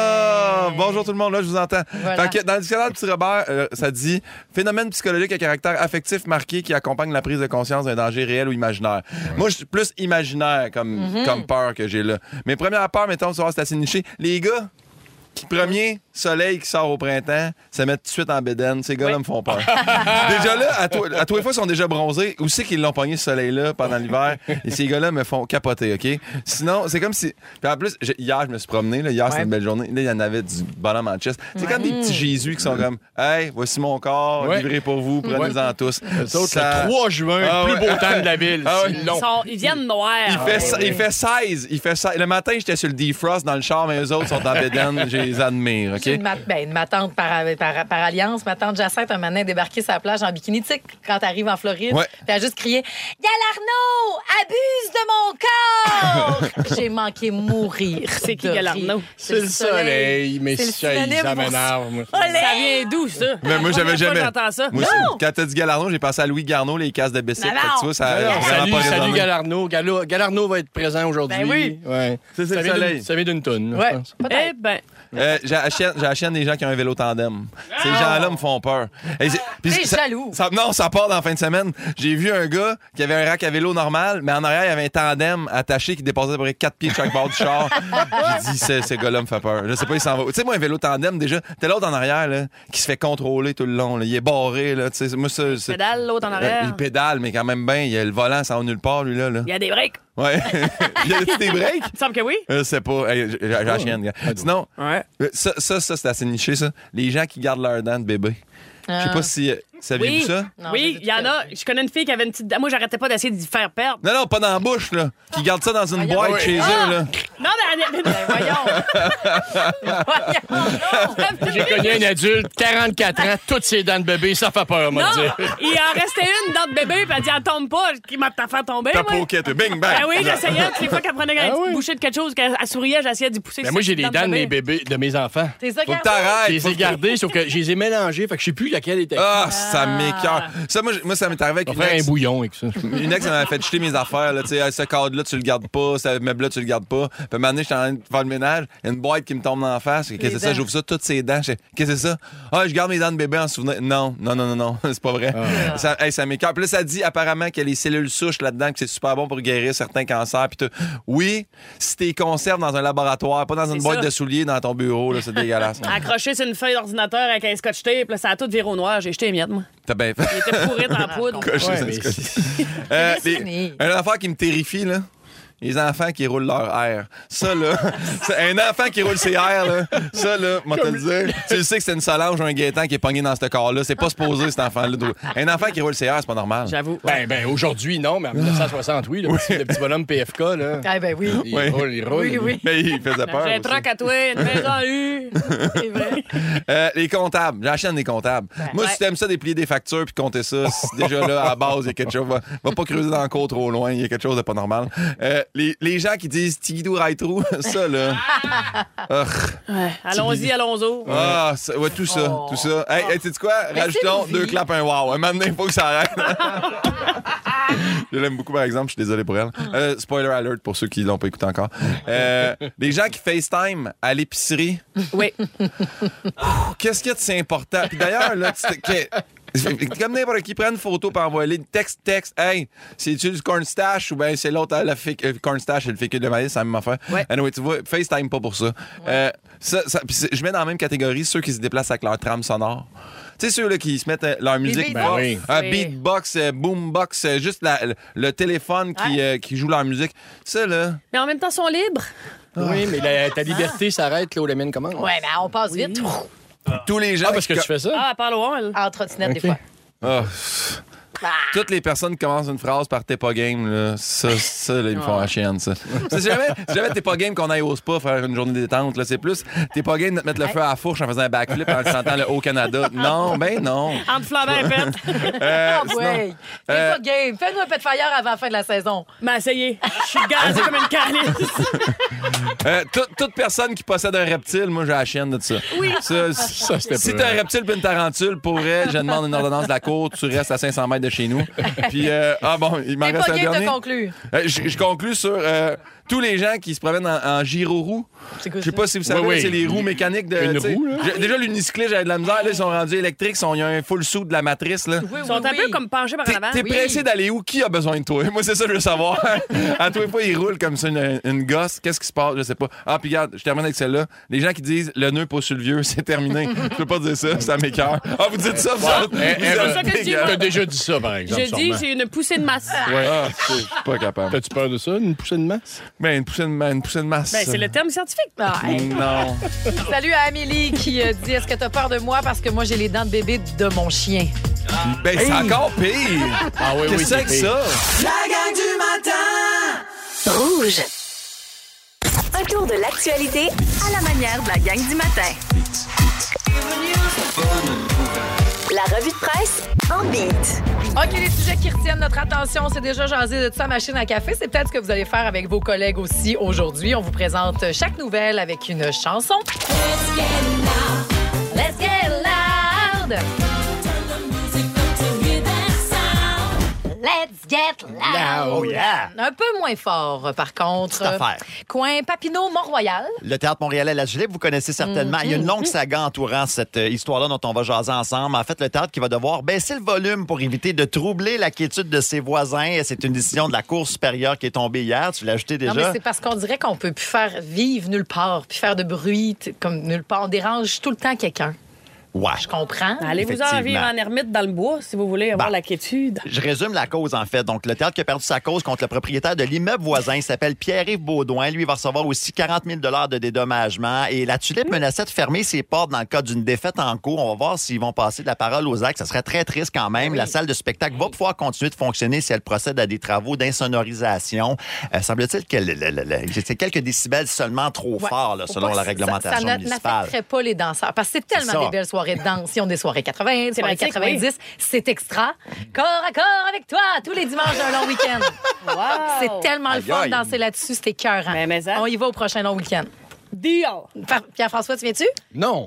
Ah! Bonjour tout le monde, là, je vous entends. Voilà. Fait que dans le dictionnaire de Petit Robert, euh, ça dit phénomène psychologique à caractère affectif marqué qui accompagne la prise de conscience d'un danger réel ou imaginaire. Moi, je suis plus imaginaire comme, Mm-hmm. comme peur que j'ai là. Mes premières peurs, mettons, tu vois, c'est assez niché. Les gars, qui premier soleil qui sort au printemps, se mettent tout de suite en bédaine. Ces gars-là me font peur. Déjà là, à, toi, à tous les fois, ils sont déjà bronzés. Où c'est qu'ils l'ont pogné ce soleil-là pendant l'hiver? Et ces gars-là me font capoter, OK? Sinon, c'est comme si... Puis en plus, j'ai- hier, je me suis promené. Là, hier, c'était Ouais. une belle journée. Là, il y en avait du bonhomme en chest. C'est comme des petits Jésus qui sont comme « Hey, voici mon corps, Ouais. livré pour vous, prenez-en tous. » Eux autres, Ça- le trois juin, Ah le ouais. plus beau temps de la ville. Ah ouais. C'est Ils, long. sont- ils viennent noirs. Il fait, ouais, ça- ouais. il fait seize. Il fait seize. Le matin, j'étais sur le defrost dans le char, mais eux autres sont en bédaine. Je les admire, OK? J'ai Une, ma, ben, une ma tante par, par, par alliance, ma tante Jacinthe, un matin, est débarquée sur la plage en bikini. Tu sais, quand t'arrives en Floride, Ouais. puis elle a juste crié « Galarno, abuse de mon corps! » J'ai manqué mourir. C'est qui, de Galarno? rire. C'est le soleil, mais C'est le ça, synonyme ça pour m'énerve. moi. Olé! Ça vient d'où, ça? Mais moi, La j'avais première fois jamais. que j'entends ça. Moi aussi, Non! quand t'as dit Galarno, j'ai pensé à Louis Garneau, les casques de bicycle. Non, Fait que non. tu vois, ça a Alors, vraiment salut, pas salut résonné. Galarno. Galo- Galarno va être présent aujourd'hui. Ben oui. Ouais. C'est Ça le vient soleil. d'une- ça vient d'une toune, là, Ouais, je pense. Eh peut-être. ben, Euh, j'ai la chienne, j'ai la chienne des gens qui ont un vélo tandem. Ces gens-là me font peur. Et c'est- puis T'es ça- jaloux. ça- non, ça part dans la fin de semaine. J'ai vu un gars qui avait un rack à vélo normal, mais en arrière, il y avait un tandem attaché qui dépassait à peu près quatre pieds de chaque bord du char. J'ai dit, ce, ce gars-là me fait peur. Je sais pas, il s'en va. Tu sais, moi, un vélo tandem, déjà, t'es l'autre en arrière, là, qui se fait contrôler tout le long. Là. Il est barré, là. Tu sais, moi, ça. c'est- pédale, l'autre en Euh, arrière. il pédale, mais quand même bien. Il a le volant, ça va nulle part, lui, là. là. Il y a des breaks. Ouais. Il y a des breaks? Il me semble que oui. Je sais pas. Hey, j'ai j'ai la chienne, gars. Sinon, Ouais. euh, ça, ça, ça c'est assez niché, ça. Les gens qui gardent leurs dents de bébé. Je sais pas si. euh, Saviez-vous Oui, ça? Non, oui, j'ai il y en a. Je connais une fille qui avait une petite. Moi, j'arrêtais pas d'essayer d'y faire perdre. Non, non, pas dans la bouche, là. Qui gardent ça dans une Voyons. boîte Oui. chez Ah! eux, là. Non, mais. mais- Ben, voyons. voyons, non. J'ai connu un adulte, quarante-quatre ans, toutes ses dents de bébé, ça fait peur, moi, Non, dire. il en restait une dent de bébé, puis elle dit, elle tombe pas, qui m'a fait tomber. Ta moi. poquette, bing, bang. Ben oui, j'essayais. Toutes les fois qu'elle prenait une Ah petite oui. bouchée de quelque chose, qu'elle elle souriait, j'essayais d'y pousser. Mais ses moi, j'ai petites des dents de mes bébé. bébés, de mes enfants. T'es ça, Faut que garçon? t'arrêtes. Je les faut ai que- gardés, sauf que je les ai mélangés, fait que je sais plus laquelle était. Ah, ça m'écoeure. Ça, moi, j- moi, ça m'est arrivé avec On une va faire un ex. bouillon avec ça. Une ex, elle m'avait fait jeter mes affaires. Là, tu sais, Ah, ce cadre-là, tu le gardes pas. Ce meuble-là, tu le gardes pas. Puis, un moment donné, j'étais en train de faire le ménage. Il y a une boîte qui me tombe dans la face. Qu'est-ce que c'est ça? dents. J'ouvre ça, toutes ses dents. Je fais, Qu'est-ce que c'est ça? Ah, je garde mes dents de bébé en souvenir. Non, non, non, non, non. C'est pas vrai. Ça, hey, ça m'écoeure. Puis là, ça dit apparemment qu'il y a les cellules souches là-dedans, que c'est super bon pour guérir certains cancers. Puis tout. Oui, si t'es conserves dans un laboratoire, pas dans une C'est boîte ça. de souliers dans ton bureau, là, c'est dégueulasse. Accroché sur une feuille d'ordinateur avec un scotch tape, là, ça a tout viré au noir. J'ai jeté les miettes, moi. T'as bien fait. Il était pourri en poudre. Coché, Ouais, ça, mais c'est- c'est- Euh, C'est les- fini. une affaire qui me terrifie, là. les enfants qui roulent leur air. Ça, là, c'est un enfant qui roule ses airs, là, ça, là, moi, te le dire, tu le sais que c'est une Solange ou un Gaétan qui est pogné dans ce corps-là. C'est pas supposé, cet enfant-là. Un enfant qui roule ses airs, c'est pas normal. J'avoue. Ben, ben aujourd'hui, non, mais en mille neuf cent soixante, oui, le, oui. Petit, le petit bonhomme P F K, là. Ah, ben oui. Il oui. roule, il roule. Oui, oui. Mais il faisait peur. J'ai un aussi. troc à toi, une maison U. C'est vrai. Euh, les comptables. J'achète des comptables. Ben, Moi, ouais. si t'aimes ça, déplier des factures puis compter ça, c'est déjà là, à la base, il y a quelque chose. Va, va pas creuser dans le cours trop loin. Il y a quelque chose de pas normal. Euh, les, les gens qui disent Tigidou Right-Trou, ça, là. Ouais. Allons-y, allons-y. Ah, ça, ouais, tout ça, Oh. tout ça. Hey, hey, sais-tu quoi? Mais Rajoutons c'est deux une vie. claps, un wow. Un moment donné, il faut que ça arrête. Je l'aime beaucoup, par exemple. Je suis désolé pour elle. Euh, spoiler alert pour ceux qui l'ont pas écouté encore. Euh, les gens qui FaceTime à l'épicerie. Oui. Qu'est-ce qu'il y a de si important? Puis d'ailleurs, là, tu te- que- comme n'importe qui, prend une photo pour envoyer texte, texte. Hey, c'est-tu du cornstash ou bien c'est l'autre, hein, la fic, euh, cornstash et le fécule de maïs, c'est la même affaire. Ouais. Anyway, tu vois, FaceTime pas pour ça. Euh, ça, ça puis c'est- je mets dans la même catégorie ceux qui se déplacent avec leur trame sonore. Tu sais, ceux là, qui se mettent euh, leur musique. beatbox. bah, Ben oui. un Oui. beatbox, euh, boombox, euh, juste la- le, le téléphone qui, euh, qui joue leur musique. Ça, là. Mais en même temps, ils sont libres. Oui, mais la- ta liberté s'arrête là où la mienne commence. Ouais, mais on passe vite. Tous les gens. Ah, parce que qui- tu fais ça? Ah, parle au elle. En trottinette, des Ok. fois. Ah. Toutes les personnes qui commencent une phrase par t'es pas game, là, ça, ça là, ils me font la chienne, ça. C'est jamais, c'est jamais t'es pas game qu'on aille au spa faire une journée détente, là. C'est plus t'es pas game de te mettre le feu à la fourche en faisant un backflip en chantant le Haut-Canada. Non, ben non. Entre flambant et pète. Euh, Ah, sinon, ouais. Fais euh, pas de game. Fais-nous un pet fire avant la fin de la saison. Mais essayez. Je suis gazé comme une calice. euh, toute, toute personne qui possède un reptile, moi, j'ai la chienne de ça. Oui. Ça, Ça, c'était si peu, t'as un hein. reptile puis une tarentule, pour vrai, je demande une ordonnance de la cour, tu restes à cinq cents mètres de chez nous. Puis, euh, ah bon, il m'en T'es reste pas un game dernier. de conclure. Euh, je, je conclus sur euh, tous les gens qui se promènent en, en gyro-roue. C'est quoi Je sais ça? pas si vous savez, Oui, oui. c'est les roues mécaniques de. Une tu sais, roue, là. j'ai- Déjà, l'unicyclette, j'avais de la misère. Là, ils sont rendus électriques. ils sont- Il y a un full suit de la matrice. Là. Oui, Ils sont oui, un oui. peu comme penchés par en T'es avant. t'es Oui. pressé d'aller où? Qui a besoin de toi? Moi, c'est ça que je veux savoir. À tous les fois, ils roulent comme ça, une, une gosse. Qu'est-ce qui se passe? Je sais pas. Ah, puis regarde, je termine avec celle-là. Les gens qui disent le nœud pas sur le vieux, c'est terminé. Je peux pas dire ça, ça m'écoeure. Ah, vous dites ça, vous autres? Eh, Vous eh, êtes ben, ça que je dis, dégueu. T'as déjà dit ça, par exemple. Je dis, sûrement. j'ai une poussée de masse. Ouais. Ah, je suis pas capable. T'as-tu peur de ça, une poussée de masse? Ben, une poussée de, ma- une poussée de masse. Ben, c'est le terme scientifique. Ah, hey. Non. Salut à Amélie qui euh, dit est-ce que t'as peur de moi parce que moi j'ai les dents de bébé de mon chien. Ben, c'est encore pire. Ah oui, oui, Qu'est-ce que c'est que pire. ça? La gang du matin! Rouge. Un tour de l'actualité À la manière de la gang du matin. La revue de presse en beat. OK, les sujets qui retiennent notre attention, c'est déjà jasé de sa machine à café. C'est peut-être ce que vous allez faire avec vos collègues aussi aujourd'hui. On vous présente chaque nouvelle avec une chanson. Let's get loud. Let's get loud. Let's get loud. Oh yeah! Un peu moins fort, par contre. Petite affaire. Coin Papineau, Mont-Royal. Le Théâtre Montréalais La Tulipe, vous connaissez certainement. Il y a une longue saga entourant cette euh, histoire-là dont on va jaser ensemble. En fait, le théâtre qui va devoir baisser le volume pour éviter de troubler la quiétude de ses voisins. C'est une décision de la Cour supérieure qui est tombée hier. Tu l'as ajouté déjà? Non, mais c'est parce qu'on dirait qu'on peut plus faire vivre nulle part, puis faire de bruit t- comme nulle part. On dérange tout le temps quelqu'un. Ouais. Je comprends. Allez-vous en Effectivement. vivre en ermite dans le bois si vous voulez avoir Bah. la quiétude. Je résume la cause, en fait. Donc, le théâtre qui a perdu sa cause contre le propriétaire de l'immeuble voisin, il s'appelle Pierre-Yves Baudouin. Lui, il va recevoir aussi quarante mille dollars de dédommagement. Et la Tulipe menaçait de fermer ses portes dans le cas d'une défaite en cours. On va voir s'ils vont passer de la parole aux actes. Ça serait très triste quand même. La salle de spectacle va pouvoir continuer de fonctionner si elle procède à des travaux d'insonorisation. Euh, semble-t-il que le- le- le- le- c'est quelques décibels seulement trop Ouais. forts, là, Faut selon pas- la ça- réglementation ça, n'a- municipale. n'affecterait pas les danseurs. Parce que c'est tellement C'est ça. des belles soirées de danse. Ils ont des soirées quatre-vingts, des soirées pratique, quatre-vingt-dix. C'est extra. Corps à corps avec toi, tous les dimanches d'un long week-end. Wow! C'est tellement le Aïe, fun de aïe. danser là-dessus. C'est écœurant. Mais, mais, hein? On y va au prochain long week-end. Deal! Fa- Pierre-François, tu viens-tu? Non.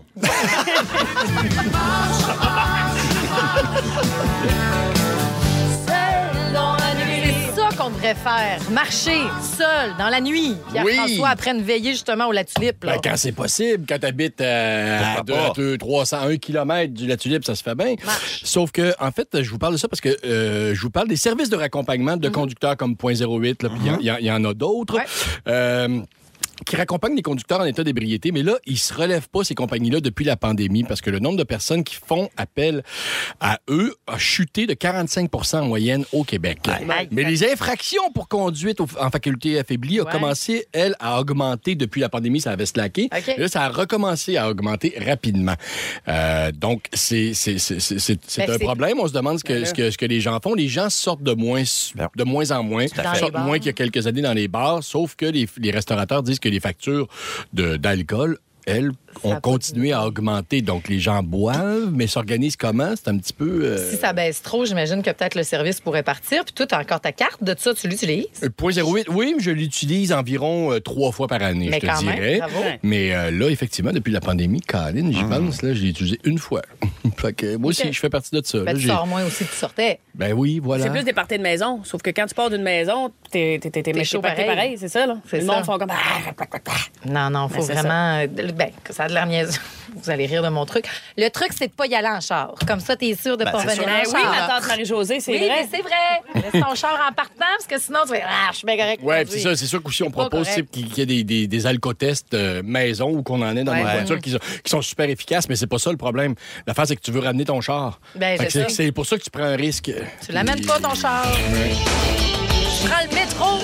C'est ça qu'on devrait faire. Marcher seul dans la nuit. Pierre-François, Oui. après une veillée justement au La Tulipe. là. Ben, quand c'est possible, quand tu habites à Pourquoi pas? deux, trois cents, un kilomètre du La Tulipe, ça se fait bien. Sauf que, en fait, je vous parle de ça parce que euh, je vous parle des services de raccompagnement de conducteurs comme Point zéro huit, là, puis il y a- il y, a- il y en a d'autres. Ouais. Euh, qui raccompagnent les conducteurs en état d'ébriété, mais là, ils se relèvent pas, ces compagnies-là, depuis la pandémie, parce que le nombre de personnes qui font appel à eux a chuté de quarante-cinq pour cent en moyenne au Québec. Aïe. Mais les infractions pour conduite au- en faculté affaiblie ont Ouais. commencé, elles, à augmenter depuis la pandémie. Ça avait slacké. OK. Et là, ça a recommencé à augmenter rapidement. Euh, donc, c'est, c'est, c'est, c'est, c'est Ben, un c'est- problème. On se demande ce que, Ben là. ce, que, ce que les gens font. Les gens sortent de moins, de moins en moins. Dans les Sortent bars. moins qu'il y a quelques années dans les bars, sauf que les, les restaurateurs disent que les factures de, d'alcool, elles, ont continué à augmenter. Donc, les gens boivent, mais s'organisent comment? C'est un petit peu... euh, Si ça baisse trop, j'imagine que peut-être le service pourrait partir. Puis toi, tu as encore ta carte de ça, tu l'utilises. zéro virgule zéro huit, oui, mais je l'utilise environ euh, trois fois par année, Mais je te quand même, dirais. bravo. Mais euh, là, effectivement, depuis la pandémie, Colin, j'y pense, là, je l'ai utilisé une fois. Fait que moi aussi, OK. je fais partie de ça. Ben, là, tu j'ai- sors moins aussi que tu sortais. Ben oui, voilà. C'est plus des parties de maison. Sauf que quand tu pars d'une maison, t'es, t'es, t'es, t'es, T'es chaud t'es pareil. pareil, c'est ça, là. C'est Le ça. monde font comme. Non, non, faut Ben, c'est vraiment. euh, Ben, que ça a de l'air niaiseux. Vous allez rire de mon truc. Le truc, c'est de pas y aller en char. Comme ça, t'es sûr de Ben, pas c'est revenir sûr. en Ben oui, char. ma tante Marie-Josée, c'est oui, vrai. mais c'est vrai. Laisse ton char en partant, parce que sinon, tu vas dire, ah, je suis bien correct. Oui, conduire. c'est ça. C'est sûr qu'aussi, on Pas propose correct. c'est qu'il y ait des, des, des alcotests euh, maison ou qu'on en ait dans Ouais. nos Ouais. voitures qui sont, qui sont super efficaces, mais c'est pas ça le problème. L'affaire, c'est que tu veux ramener ton char. Ben, Fait que c'est c'est, ça. c'est pour ça que tu prends un risque. Tu l'amènes pas, ton char. Tu prends le métro.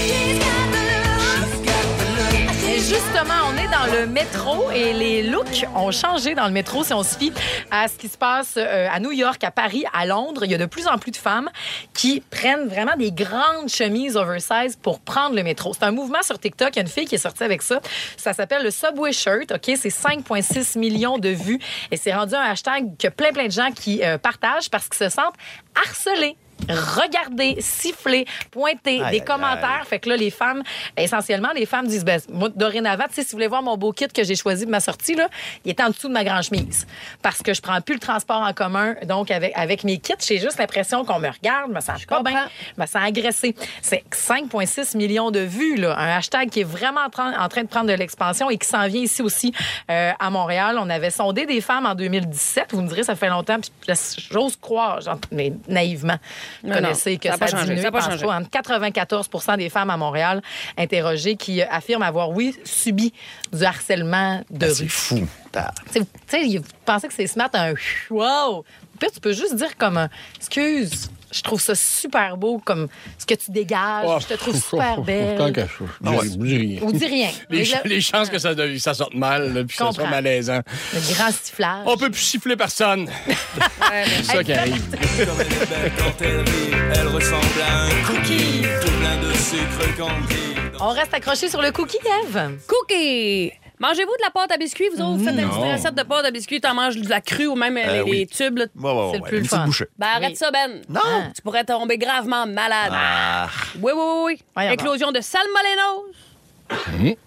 Et justement, on est dans le métro et les looks ont changé dans le métro si on se fie à ce qui se passe euh, à New York, à Paris, à Londres. Il y a de plus en plus de femmes qui prennent vraiment des grandes chemises oversize pour prendre le métro. C'est un mouvement sur TikTok. Il y a une fille qui est sortie avec ça. Ça s'appelle le Subway Shirt. OK? C'est cinq virgule six millions de vues et c'est rendu un hashtag que plein, plein de gens qui euh, partagent parce qu'ils se sentent harcelés. Regarder, siffler, pointer, Aïe, des aïe, commentaires. Fait que là, les femmes, essentiellement, les femmes disent, ben, moi, dorénavant, tu sais, si vous voulez voir mon beau kit que j'ai choisi de ma sortie, là, il est en dessous de ma grande chemise. Parce que je prends plus le transport en commun. Donc, avec, avec mes kits, j'ai juste l'impression qu'on me regarde, je me sens pas bien, je me sens agressée. C'est cinq virgule six millions de vues, là. Un hashtag qui est vraiment en train, en train de prendre de l'expansion et qui s'en vient ici aussi euh, à Montréal. On avait sondé des femmes en deux mille dix-sept. Vous me direz, ça fait longtemps, puis j'ose croire, genre, mais naïvement. Vous Non, connaissez non, que ça a ça, pas changé, diminue ça a pas par changé. choix. Entre quatre-vingt-quatorze pour cent des femmes à Montréal interrogées qui euh, affirment avoir, oui, subi du harcèlement de Ah, rue. c'est fou. Ah. Tu sais, tu sais, vous pensez que c'est smart, un « wow ». Puis tu peux juste dire comme un « excuse ». Je trouve ça super beau, comme ce que tu dégages. Oh, je te trouve super Tant belle. qu'à ça. Je dis- je dis rien. Ou dis rien. Les, Mais là- les chances que ça, dev- ça sorte mal, là, puis que ça soit Comprends. malaisant. Le grand sifflage. On peut plus siffler personne. C'est ça qui arrive. Comme elle est belle quand elle rit, elle ressemble à un cookie, tout plein de sucre cambri. On reste accroché sur le cookie, Eve. Cookie! Mangez-vous de la pâte à biscuits, vous autres? Faites une petite Non. recette de pâte à biscuits, t'en manges de la crue ou même Euh, les, oui. les tubes. Là. Ouais, ouais, C'est le ouais, plus une le petite fun. bouchée. Ben, arrête Oui. ça, Ben. Non. Tu pourrais tomber gravement malade. Ah. Oui, oui, oui, oui. Voyons Éclosion de salmonellose.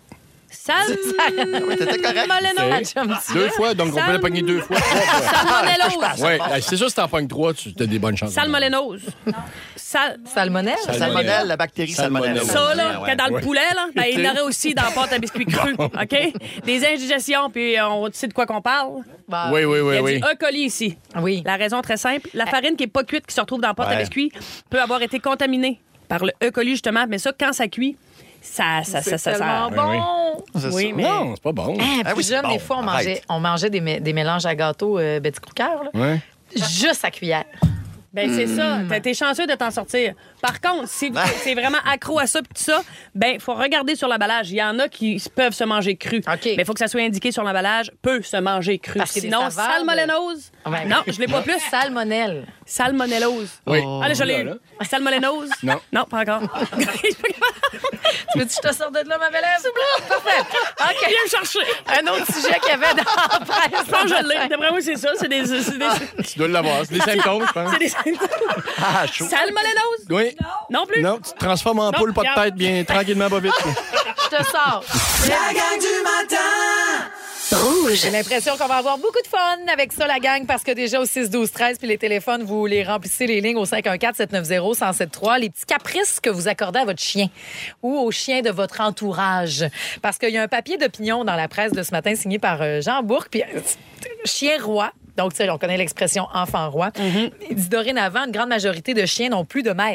T'étais correct. Salmonellose. Deux fois, donc on peut Sal- la pogner deux fois, trois fois. Salmonellose. Ouais, ben, c'est sûr, si t'en pognes trois, tu as des bonnes chances. Salmonellose. Sal... Salmonelle. Salmonelle, la bactérie salmonelle. Ça, là, Ouais, que dans le ouais. poulet, là, ben, il y en aurait aussi dans la pâte à biscuits crus. OK? Des indigestions, puis on sait de quoi qu'on parle. Bah, Oui, oui, Il y oui, a oui. du E. coli ici. Oui. La raison très simple, la farine qui n'est pas cuite, qui se retrouve dans la pâte à Ouais. biscuits, peut avoir été contaminée par le E. coli, justement. Mais ça, quand ça cuit, ça... ça, ça, C'est ça, tellement ça- bon. C'est Oui, ça. mais... Non, c'est pas bon. Hein, Ah plus oui, c'est jeune, bon. des fois, on Arrête. mangeait, on mangeait des, mé- des mélanges à gâteau euh, Betty Crocker, là. Ouais. Juste à cuillère. Ben, c'est ça. Mm. T'as- T'es chanceux de t'en sortir. Par contre, si Ah. c'est vraiment accro à ça pis tout ça, ben, faut regarder sur l'emballage. Il y en a qui s- peuvent se manger cru. OK. Mais il faut que ça soit indiqué sur l'emballage, peut se manger cru. Parce qu'il y a des Sinon, saveurs de- salmonellose. Ouais. Non, je l'ai pas plus. Salmonelle. Salmonellose. Oui. Allez, je l'ai eu. Voilà. Salmonellose. Non. Non, pas encore. Tu veux-tu que je te sorte de là, ma belle Ève? Parfait. OK. Viens me chercher. Un autre sujet qu'il y avait dans la presse. Je pense que je l'ai. D'après moi, c'est ça. C'est des, c'est des, Tu dois l'avoir. C'est des symptômes, je pense. c'est des symptômes. Ah, chaud. Salmonellose. Oui. Non plus. Non, tu te transformes en Non, poule, pas de regarde. tête, bien tranquillement, pas vite. Je te sors. La gang du matin! J'ai l'impression qu'on va avoir beaucoup de fun avec ça, la gang, parce que déjà au six douze treize, puis les téléphones, vous les remplissez les lignes au cinq un quatre sept neuf zéro un zéro sept trois, les petits caprices que vous accordez à votre chien ou au chien de votre entourage. Parce qu'il y a un papier d'opinion dans la presse de ce matin signé par euh, Jean Bourque, puis euh, chien roi. Donc, tu sais, on connaît l'expression enfant roi. Il dit dorénavant, une grande majorité de chiens n'ont plus de maître.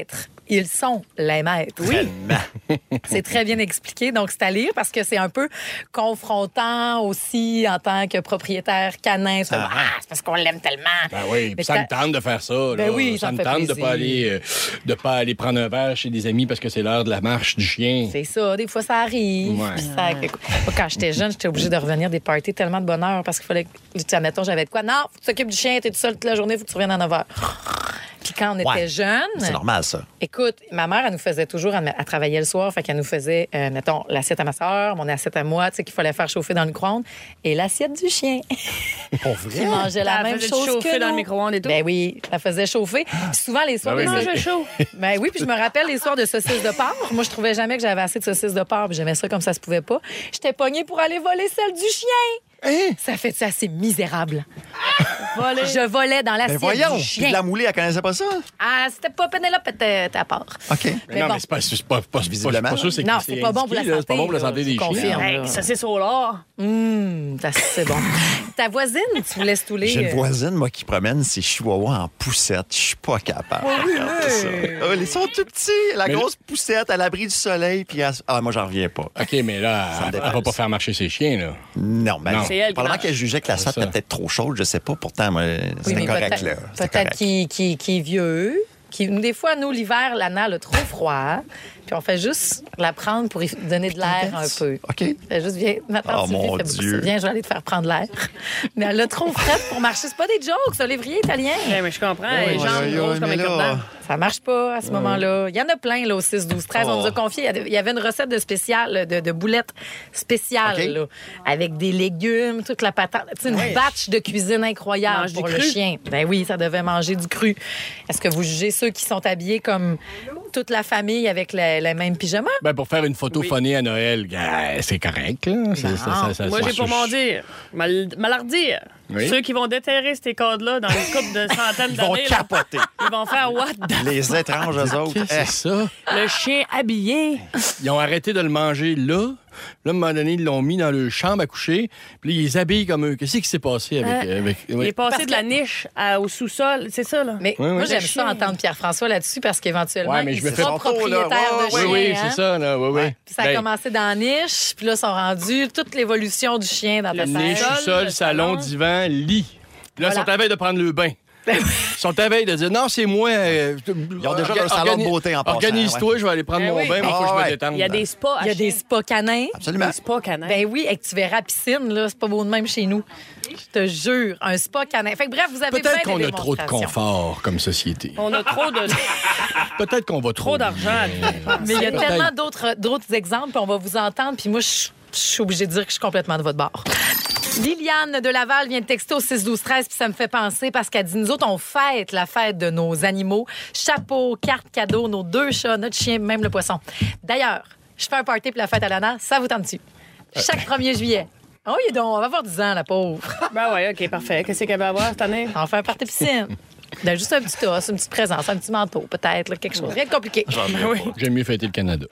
ils sont les maîtres. Oui. C'est très bien expliqué. Donc, c'est à lire parce que c'est un peu confrontant aussi en tant que propriétaire canin. C'est ah, ah, c'est parce qu'on l'aime tellement. Ben oui, ça me tente de faire ça. Là. Ben oui, ça ça me fait tente de plaisir. pas aller euh, de pas aller prendre un verre chez des amis parce que c'est l'heure de la marche du chien. C'est ça. Des fois, ça arrive. Ouais. Puis ça... Moi, quand j'étais jeune, j'étais obligée de revenir des parties tellement de bonheur parce qu'il fallait que, admettons, j'avais de quoi. Non, faut que tu t'occupes du chien, t'es tout seul toute la journée, faut que tu reviennes à neuf heures. Puis quand on était Ouais. jeunes... C'est normal, ça. Écoute, ma mère, elle nous faisait toujours... Elle, elle travaillait le soir, fait qu'elle nous faisait, euh, mettons, l'assiette à ma soeur, mon assiette à moi, tu sais, qu'il fallait faire chauffer dans le micro-ondes, et l'assiette du chien. Pour vrai? Qui mangeait la Elle même faisait chose chauffer que dans nous. le micro-ondes et tout? Ben oui, elle faisait chauffer. Puis souvent, les soirs... Ben oui, de mais- chaud. Ben oui, puis je me rappelle les soirs de saucisses de porc. Moi, je trouvais jamais que j'avais assez de saucisses de porc, puis j'aimais ça comme ça se pouvait pas. J'étais pognée pour aller voler celle du chien. Ça fait ça, c'est misérable. Voler. Je volais dans Ben l'assiette voyons, du puis chien. de la moulée, elle connaissait pas ça? Ah, c'était pas Pénélope, c'était à part. OK. Mais Mais non, bon. mais c'est pas, c'est pas, pas, c'est Visiblement. pas ça, c'est Non, que c'est pas bon pour la indiqué, là, santé. C'est pas bon pour la là, santé je des chiens. confirme. Hey, ça, c'est au lard. Hum, ça, c'est bon. Ta voisine, tu vous laisses tous les... J'ai une voisine, moi, qui promène ses chihuahuas en poussette. Je suis pas capable. Oui, de regarder oui. ça. Ah, ils sont tout petits. La Mais grosse poussette à l'abri du soleil. Puis elle- Ah, moi, j'en reviens pas. OK, mais là, Ça me elle, elle dépasse. va pas faire marcher ses chiens, là. Non, mais Non. C'est elle qui probablement marche. qu'elle jugeait que la C'est salle ça. était peut-être trop chaude. Je sais pas. Pourtant, moi, Oui, c'était mais correct, peut-être, là. C'était peut-être correct. qu'il qu'il- qu'il est vieux. Qui, des fois, nous, l'hiver, l'Anna a trop froid. Puis on fait juste la prendre pour lui donner de l'air un peu. OK. Elle juste, viens, maintenant, Oh, tu mon fait beaucoup Dieu. ça. Viens, je vais aller te faire prendre l'air. Mais elle a trop frais pour marcher. C'est pas des jokes, ça, lévrier italien. Eh, mais je comprends. Oui, Les oui, jambes oui, grosses oui, comme un mais là- cure-dent. Ça marche pas à ce moment-là. Il y en a plein là, au six douze treize. On Oh. nous a confié, il y avait une recette de spécial, de, de boulettes spéciales, OK. là, avec des légumes, toute la patate. Tu sais, une batch de cuisine incroyable Mange du pour le cru. chien. Ben oui, ça devait manger du cru. Est-ce que vous jugez ceux qui sont habillés comme toute la famille avec le, le même pyjama? Ben, pour faire une photo phonée à Noël, gars, c'est correct, là. C'est- ça- ça- ça- Moi, ça- j'ai pour mon dire, mal, malardir. Oui. Ceux qui vont déterrer ces cadres-là dans une couple de centaines Ils vont d'années, là, capoter. ils vont faire what the- Les étranges, eux autres. Qu'est-ce que c'est ça? Le chien habillé. Ils ont arrêté de le manger là. Là, à un moment donné, ils l'ont mis dans leur chambre à coucher. Puis là, ils les habillent comme eux. Qu'est-ce qui s'est passé avec... Euh, avec Il ouais. est passé Parce de la que- niche à- au sous-sol. C'est ça, là. Mais Oui, oui. moi, j'aime Le ça chien. entendre Pierre-François là-dessus parce qu'éventuellement, Ouais, mais il je me sera fais- propriétaire Ouais, de ouais, chien. Oui, oui, hein. c'est ça, là. Oui, oui. Puis ça a Ben, commencé dans la niche, puis là, ils sont rendus toute l'évolution du chien dans ta Le tête. niche, Sol, sous-sol, le salon, salon. divan, lit. Puis là, ils Voilà. sont à veille de prendre le bain. Ils sont à veille de dire non, c'est moi. euh, Ils ont déjà leur salon de beauté en passant, Organise-toi, ouais. je vais aller prendre Ben mon oui. bain, mais il faut que je Ah me ouais. détende. Il y a des spas à Il y a des chien. spas canins. Absolument. Des spas canins. Ben oui, et que tu verras à la piscine, là, c'est pas beau de même chez nous. Je te jure, un spa canin. Fait que bref, vous avez Peut-être plein qu'on de a trop de démonstrations. confort comme société. On a trop de Peut-être qu'on va trop. trop d'argent. à dépenser. Mais il y a Peut-être. tellement d'autres, d'autres exemples, puis on va vous entendre, puis moi, je je suis obligée de dire que je suis complètement de votre bord. Liliane de Laval vient de texter au six douze treize, puis ça me fait penser parce qu'elle dit, nous autres, on fête la fête de nos animaux. Chapeau, carte cadeau, nos deux chats, notre chien, même le poisson. D'ailleurs, je fais un party pour la fête à l'ananas, ça vous tente-tu? Chaque premier juillet. Oh, il est donc, on va avoir dix ans, la pauvre. Ben oui, OK, parfait. Qu'est-ce qu'elle va avoir cette année? On fait un party piscine. Ben, juste un petit toss, une petite présence, un petit manteau, peut-être, là, quelque chose. Rien de compliqué. Ben oui. J'aime mieux fêter le Canada.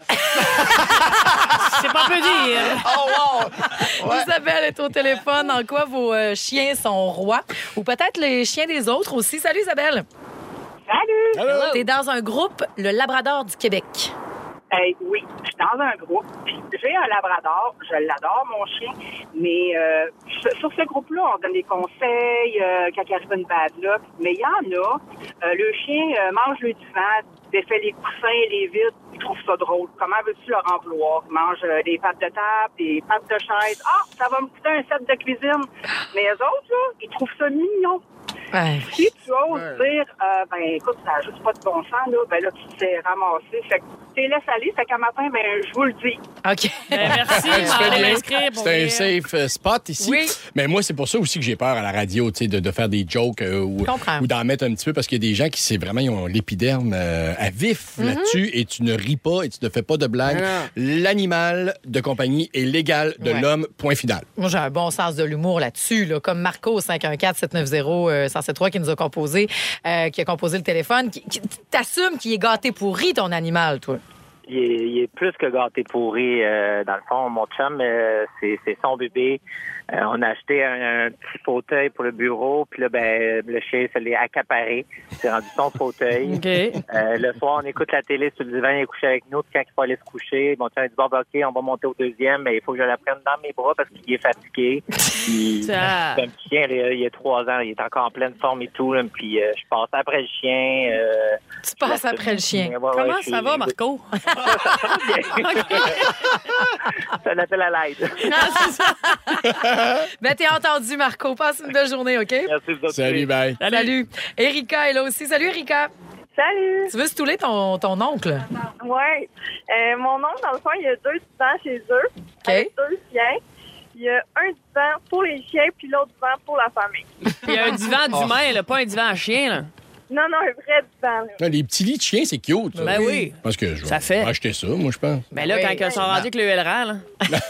C'est pas peu dire. Oh, wow! Isabelle est au téléphone. En quoi vos euh, chiens sont rois? Ou peut-être les chiens des autres aussi. Salut, Isabelle. Salut! T'es dans un groupe, le Labrador du Québec. Hey, oui, je suis dans un groupe. Puis j'ai un labrador, je l'adore, mon chien. Mais euh, sur sur ce groupe-là, on donne des conseils euh, quand il arrive une bad luck. Mais il y en a, euh, le chien euh, mange le divan, défait les coussins, les vitres. Il trouve ça drôle. Comment veux-tu leur en vouloir? Il mange euh, des pattes de table, des pattes de chaise. Ah, ça va me coûter un set de cuisine. Mais eux autres, là, ils trouvent ça mignon. Ouais. Si tu oses dire, euh, ben écoute, ça n'a juste pas de bon sens, là, ben là, tu t'es ramassé. Fait que tu les laisses aller, fait qu'à matin, ben je vous le dis. OK. Ben, merci, Tu je fais vais aller bien. m'inscrire pour C'est un venir. safe euh, spot ici. Oui. Mais moi, c'est pour ça aussi que j'ai peur à la radio, tu sais, de, de faire des jokes euh, ou, comprends. ou d'en mettre un petit peu parce qu'il y a des gens qui, c'est vraiment, ils ont l'épiderme euh, à vif Mm-hmm. là-dessus et tu ne ris pas et tu ne fais pas de blagues. Non, non. L'animal de compagnie est l'égal de Ouais. l'homme, point final. Moi, j'ai un bon sens de l'humour là-dessus, là, comme Marco au cinq un quatre sept neuf zéro un sept trois qui nous a composé, euh, qui a composé le téléphone. Qui, qui, t'assumes qu'il est gâté pourri, ton animal, toi. il est, il est plus que gâté pourri. Euh, dans le fond, mon chum, euh, c'est, c'est son bébé. Euh, on a acheté un, un petit fauteuil pour le bureau, puis là, ben, le chien se l'est accaparé. C'est rendu son fauteuil. Okay. Euh, le soir, on écoute la télé sur le divan, il est couché avec nous. Puis quand il faut aller se coucher, mon chum a dit, bon, ben, OK, on va monter au deuxième, mais il faut que je la prenne dans mes bras parce qu'il est fatigué. Puis, Ça... c'est un petit chien, il y a trois ans, il est encore en pleine forme et tout. Là, puis euh, je passe après le chien. Euh, tu passes après le chien. Ouais, ouais, Comment je ça suis- va, Marco? C'est un appel à l'aide. Ben, t'es entendu, Marco. Passe une belle journée, OK? Merci, Salut, bye. Salut. Salut. Erika est là aussi. Salut, Erika. Salut. Tu veux stouler ton, ton oncle? Ouais. Euh, mon oncle, dans le fond, il y a deux divans chez eux. Avec deux chiens. Il y a un divan pour les chiens, puis l'autre divan pour la famille. Il y a un divan d'humain, là, pas un divan à chien. Là. Non, non, un vrai divan. là. Ah, les petits lits de chiens, c'est cute. Ça. Ben oui. Parce que je vais Ça fait. acheter ça, moi, je pense. Ben là, Oui. quand ils sont rendus avec le L R A, là.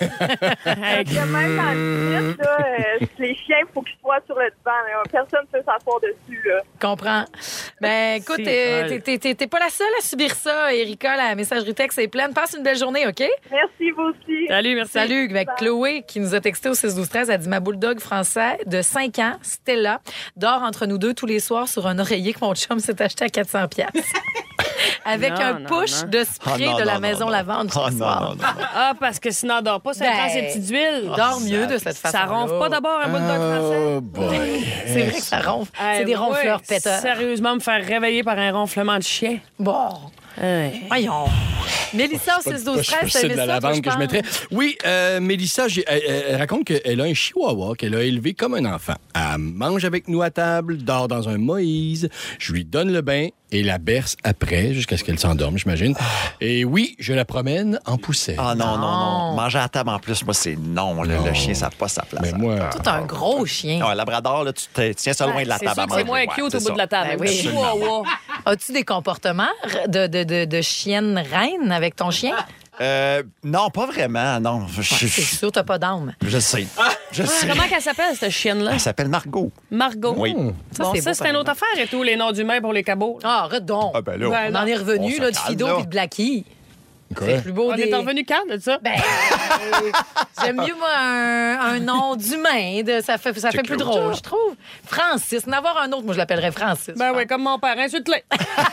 Il y a même dans le site, là, euh, les chiens, il faut qu'ils soient sur le divan. Là. Personne ne peut s'asseoir dessus. Là. Comprends. Ben, écoute, Si, t'es, ouais. t'es- t'es- t'es- t'es pas la seule à subir ça, Erika. La messagerie texte est pleine. Passe une belle journée, OK? Merci, vous aussi. Salut, merci. Salut. Ben, Chloé, qui nous a texté au six douze treize, a dit « Ma bulldog français de cinq ans, Stella, dort entre nous deux tous les soirs sur un oreiller que mon chum s'est acheté à quatre cents piastres. Avec Non, un non, push non. de spray Ah, non, de la non, maison non, lavande Oh, chaque non, soir. non, non, non. Ah, parce que sinon, elle dort pas, ça Ben, prend ses petites huiles. Dors mieux de cette façon. Ça ronfle pas d'abord un bulldog français? Oh, boy. C'est vrai que ça ronfle. C'est Hey, des ronfleurs ouais, péteurs. Sérieusement, me faire réveiller par un ronflement de chien. Bon. Hey. Voyons. Mélissa, au Pas- six pas- douze pas treize, c'est de la ça, toi, lavande que je pense? mettrais. Oui, euh, Mélissa, j'ai- elle, elle- elle raconte qu'elle a un chihuahua qu'elle a élevé comme un enfant. Elle mange avec nous à table, dort dans un Moïse. Je lui donne le bain et la berce après, jusqu'à ce qu'elle s'endorme, j'imagine. Et oui, je la promène en poussette. Ah non, non, non. Manger à table en plus, moi, c'est non. Le, le chien, ça n'a pas sa place. Mais moi... Tout un gros chien. Ah, labrador, là, tu te tiens ça loin de la C'est table sûr à que c'est manger. moins Ouais, cute au c'est bout ça. de la table. Ben oui. Chihuahua. As-tu des comportements de, de, de, de chienne reine avec ton chien? Euh, non, pas vraiment, non. Je, C'est sûr, t'as pas d'âme. je sais. Je Ah, sais. comment qu'elle s'appelle, cette chienne-là? Elle s'appelle Margot. Margot. Oui. Ça, Bon, c'est ça, beau, c'est par une autre affaire et tout, les noms d'humains pour les cabots. Ah, arrête donc. Ah, ben là. Ben, On en est revenu, On là, se de calme, Fido là. et de Blackie. Quoi? C'est plus beau On des... est revenu quand de ça? Ben, euh, j'aime mieux, moi, un, un nom d'humain. De, ça fait, ça fait plus cute. drôle, je trouve. Francis. En avoir un autre, moi, je l'appellerais Francis. Ben oui, comme mon père, insulte-les.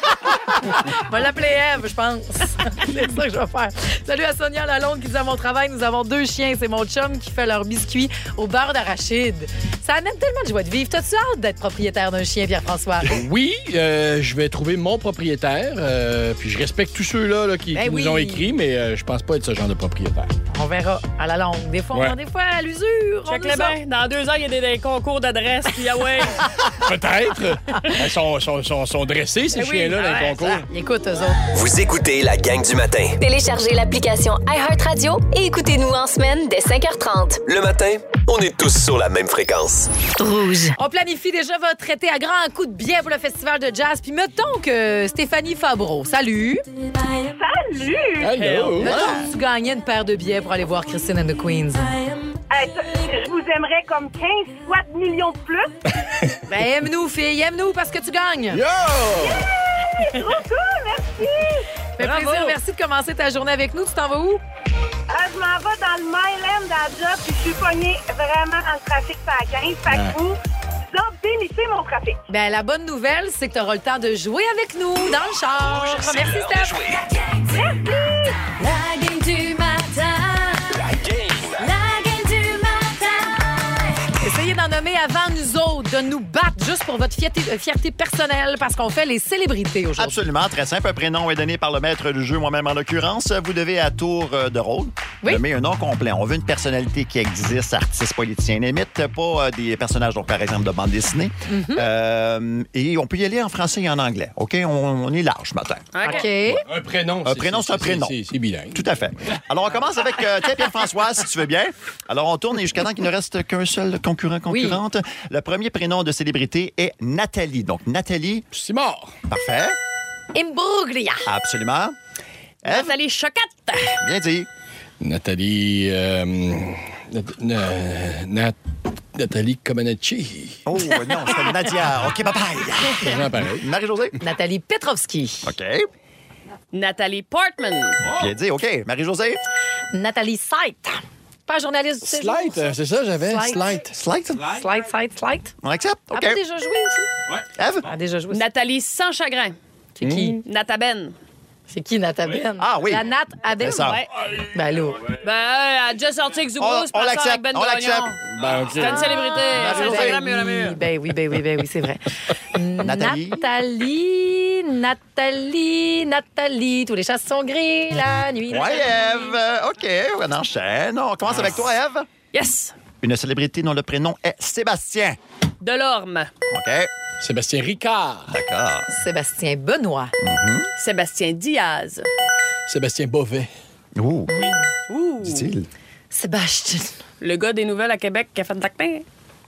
On va l'appeler Eve, je pense. C'est ça que je vais faire. Salut à Sonia Lalonde qui dit à mon travail, nous avons deux chiens. C'est mon chum qui fait leurs biscuits au beurre d'arachide. Ça amène tellement de joie de vivre. T'as-tu hâte d'être propriétaire d'un chien, Pierre-François? Oui, euh, je vais trouver mon propriétaire. euh, puis je respecte tous ceux-là là, qui, Ben qui oui. nous ont écrit, mais euh, je pense pas être ce genre de propriétaire. On verra à la longue. Des fois, Ouais. on, des fois à l'usure. on Check nous les sort. bains. Dans deux ans, il y a des, des concours d'adresse, puis ah ouais. Peut-être. Ils sont, sont, sont, sont dressés, ces Ben oui, chiens-là, dans ouais, le concours. Ça, écoute, eux autres. Vous écoutez la gang du matin. Téléchargez l'application iHeartRadio et écoutez-nous en semaine dès cinq heures trente. Le matin, on est tous sur la même fréquence. Rouge. On planifie déjà votre été à grands coups de billets pour le festival de jazz. Puis mettons que Stéphanie Fabreau, salut. Salut! Allô? Mettons que tu gagnais une paire de billets pour aller voir Christine and the Queens. Hey, ça, je vous aimerais comme quinze fois de millions de plus. Ben, aime-nous, fille, aime-nous parce que tu gagnes. Yo! Trop cool, merci! Fait Bravo. plaisir, merci de commencer ta journée avec nous. Tu t'en vas où? Ah, je m'en vais dans le Myland à la job, puis je suis pognée vraiment dans le trafic par quinze. Fait que vous, vous autres, démissez mon trafic. Ben, la bonne nouvelle, c'est que tu auras le temps de jouer avec nous dans le char. Merci, Steph. La gang du matin. La gang du matin. Essayez d'en nommer avant nous autres, de nous battre juste pour votre fierté, euh, fierté personnelle parce qu'on fait les célébrités aujourd'hui. Absolument, très simple. Un prénom est donné par le maître du jeu, moi-même en l'occurrence. Vous devez, à tour euh, de rôle, Oui. nommer un nom complet. On veut une personnalité qui existe, artiste, politicien, limite, pas euh, des personnages, donc par exemple, de bande dessinée. Mm-hmm. Euh, et on peut y aller en français et en anglais. OK? On, on est large ce matin. OK. Un prénom. Un prénom, c'est un prénom. C'est c'est bilingue. Tout à fait. Alors, on commence avec euh, tiens, Pierre-François, si tu veux bien. Alors, on tourne et jusqu'à temps qu'il ne reste qu'un seul concurrent, concurrente. Le premier prénom de célébrité est Nathalie. Donc, Nathalie. C'est mort. Parfait. Imbruglia. Absolument. Ève, Nathalie Chocotte. bien dit. Nathalie... euh, Nat- Na- Nat- Nathalie Comaneci. Oh, non, c'est Nadia. OK, bye-bye. C'est vraiment pareil. Marie-Josée. Nathalie Petrovski. OK. Nathalie Portman. Bien dit, OK. Marie-Josée? Nathalie Seidt. Pas journaliste du Slide, séjour, ça? euh, c'est ça, j'avais. Slide. Slide. Slide? Slide, slide, slide. On accepte? Elle OK. a déjà joué aussi? Ouais. Eve? Elle a déjà joué aussi. Nathalie Sans Chagrin. C'est qui? Nata Ben. C'est qui, Nata Ben? Ah oui. La Nat Aben? C'est ça. Ouais. Ben là. Ben, elle a déjà sorti avec Zoubou, On- c'est on pas ça l'accepte, avec Ben on l'accepte. Gagnon. Ben, OK. C'est une célébrité. Marie-Josée. Instagram, mur à mur. Ben oui, ben oui, ben oui, c'est vrai. Nathalie. Nathalie, Nathalie, Nathalie. Tous les chats sont gris la nuit. Ouais, Eve. OK, on enchaîne. On commence avec toi, Eve. Yes. Une célébrité dont le prénom est Sébastien. Delorme. OK. Sébastien Ricard. D'accord. Sébastien Benoît. Sébastien Diaz. Sébastien Bovet. Ouh, Ouh. dit-il. Sébastien. Le gars des nouvelles à Québec qui a fait de l'acting.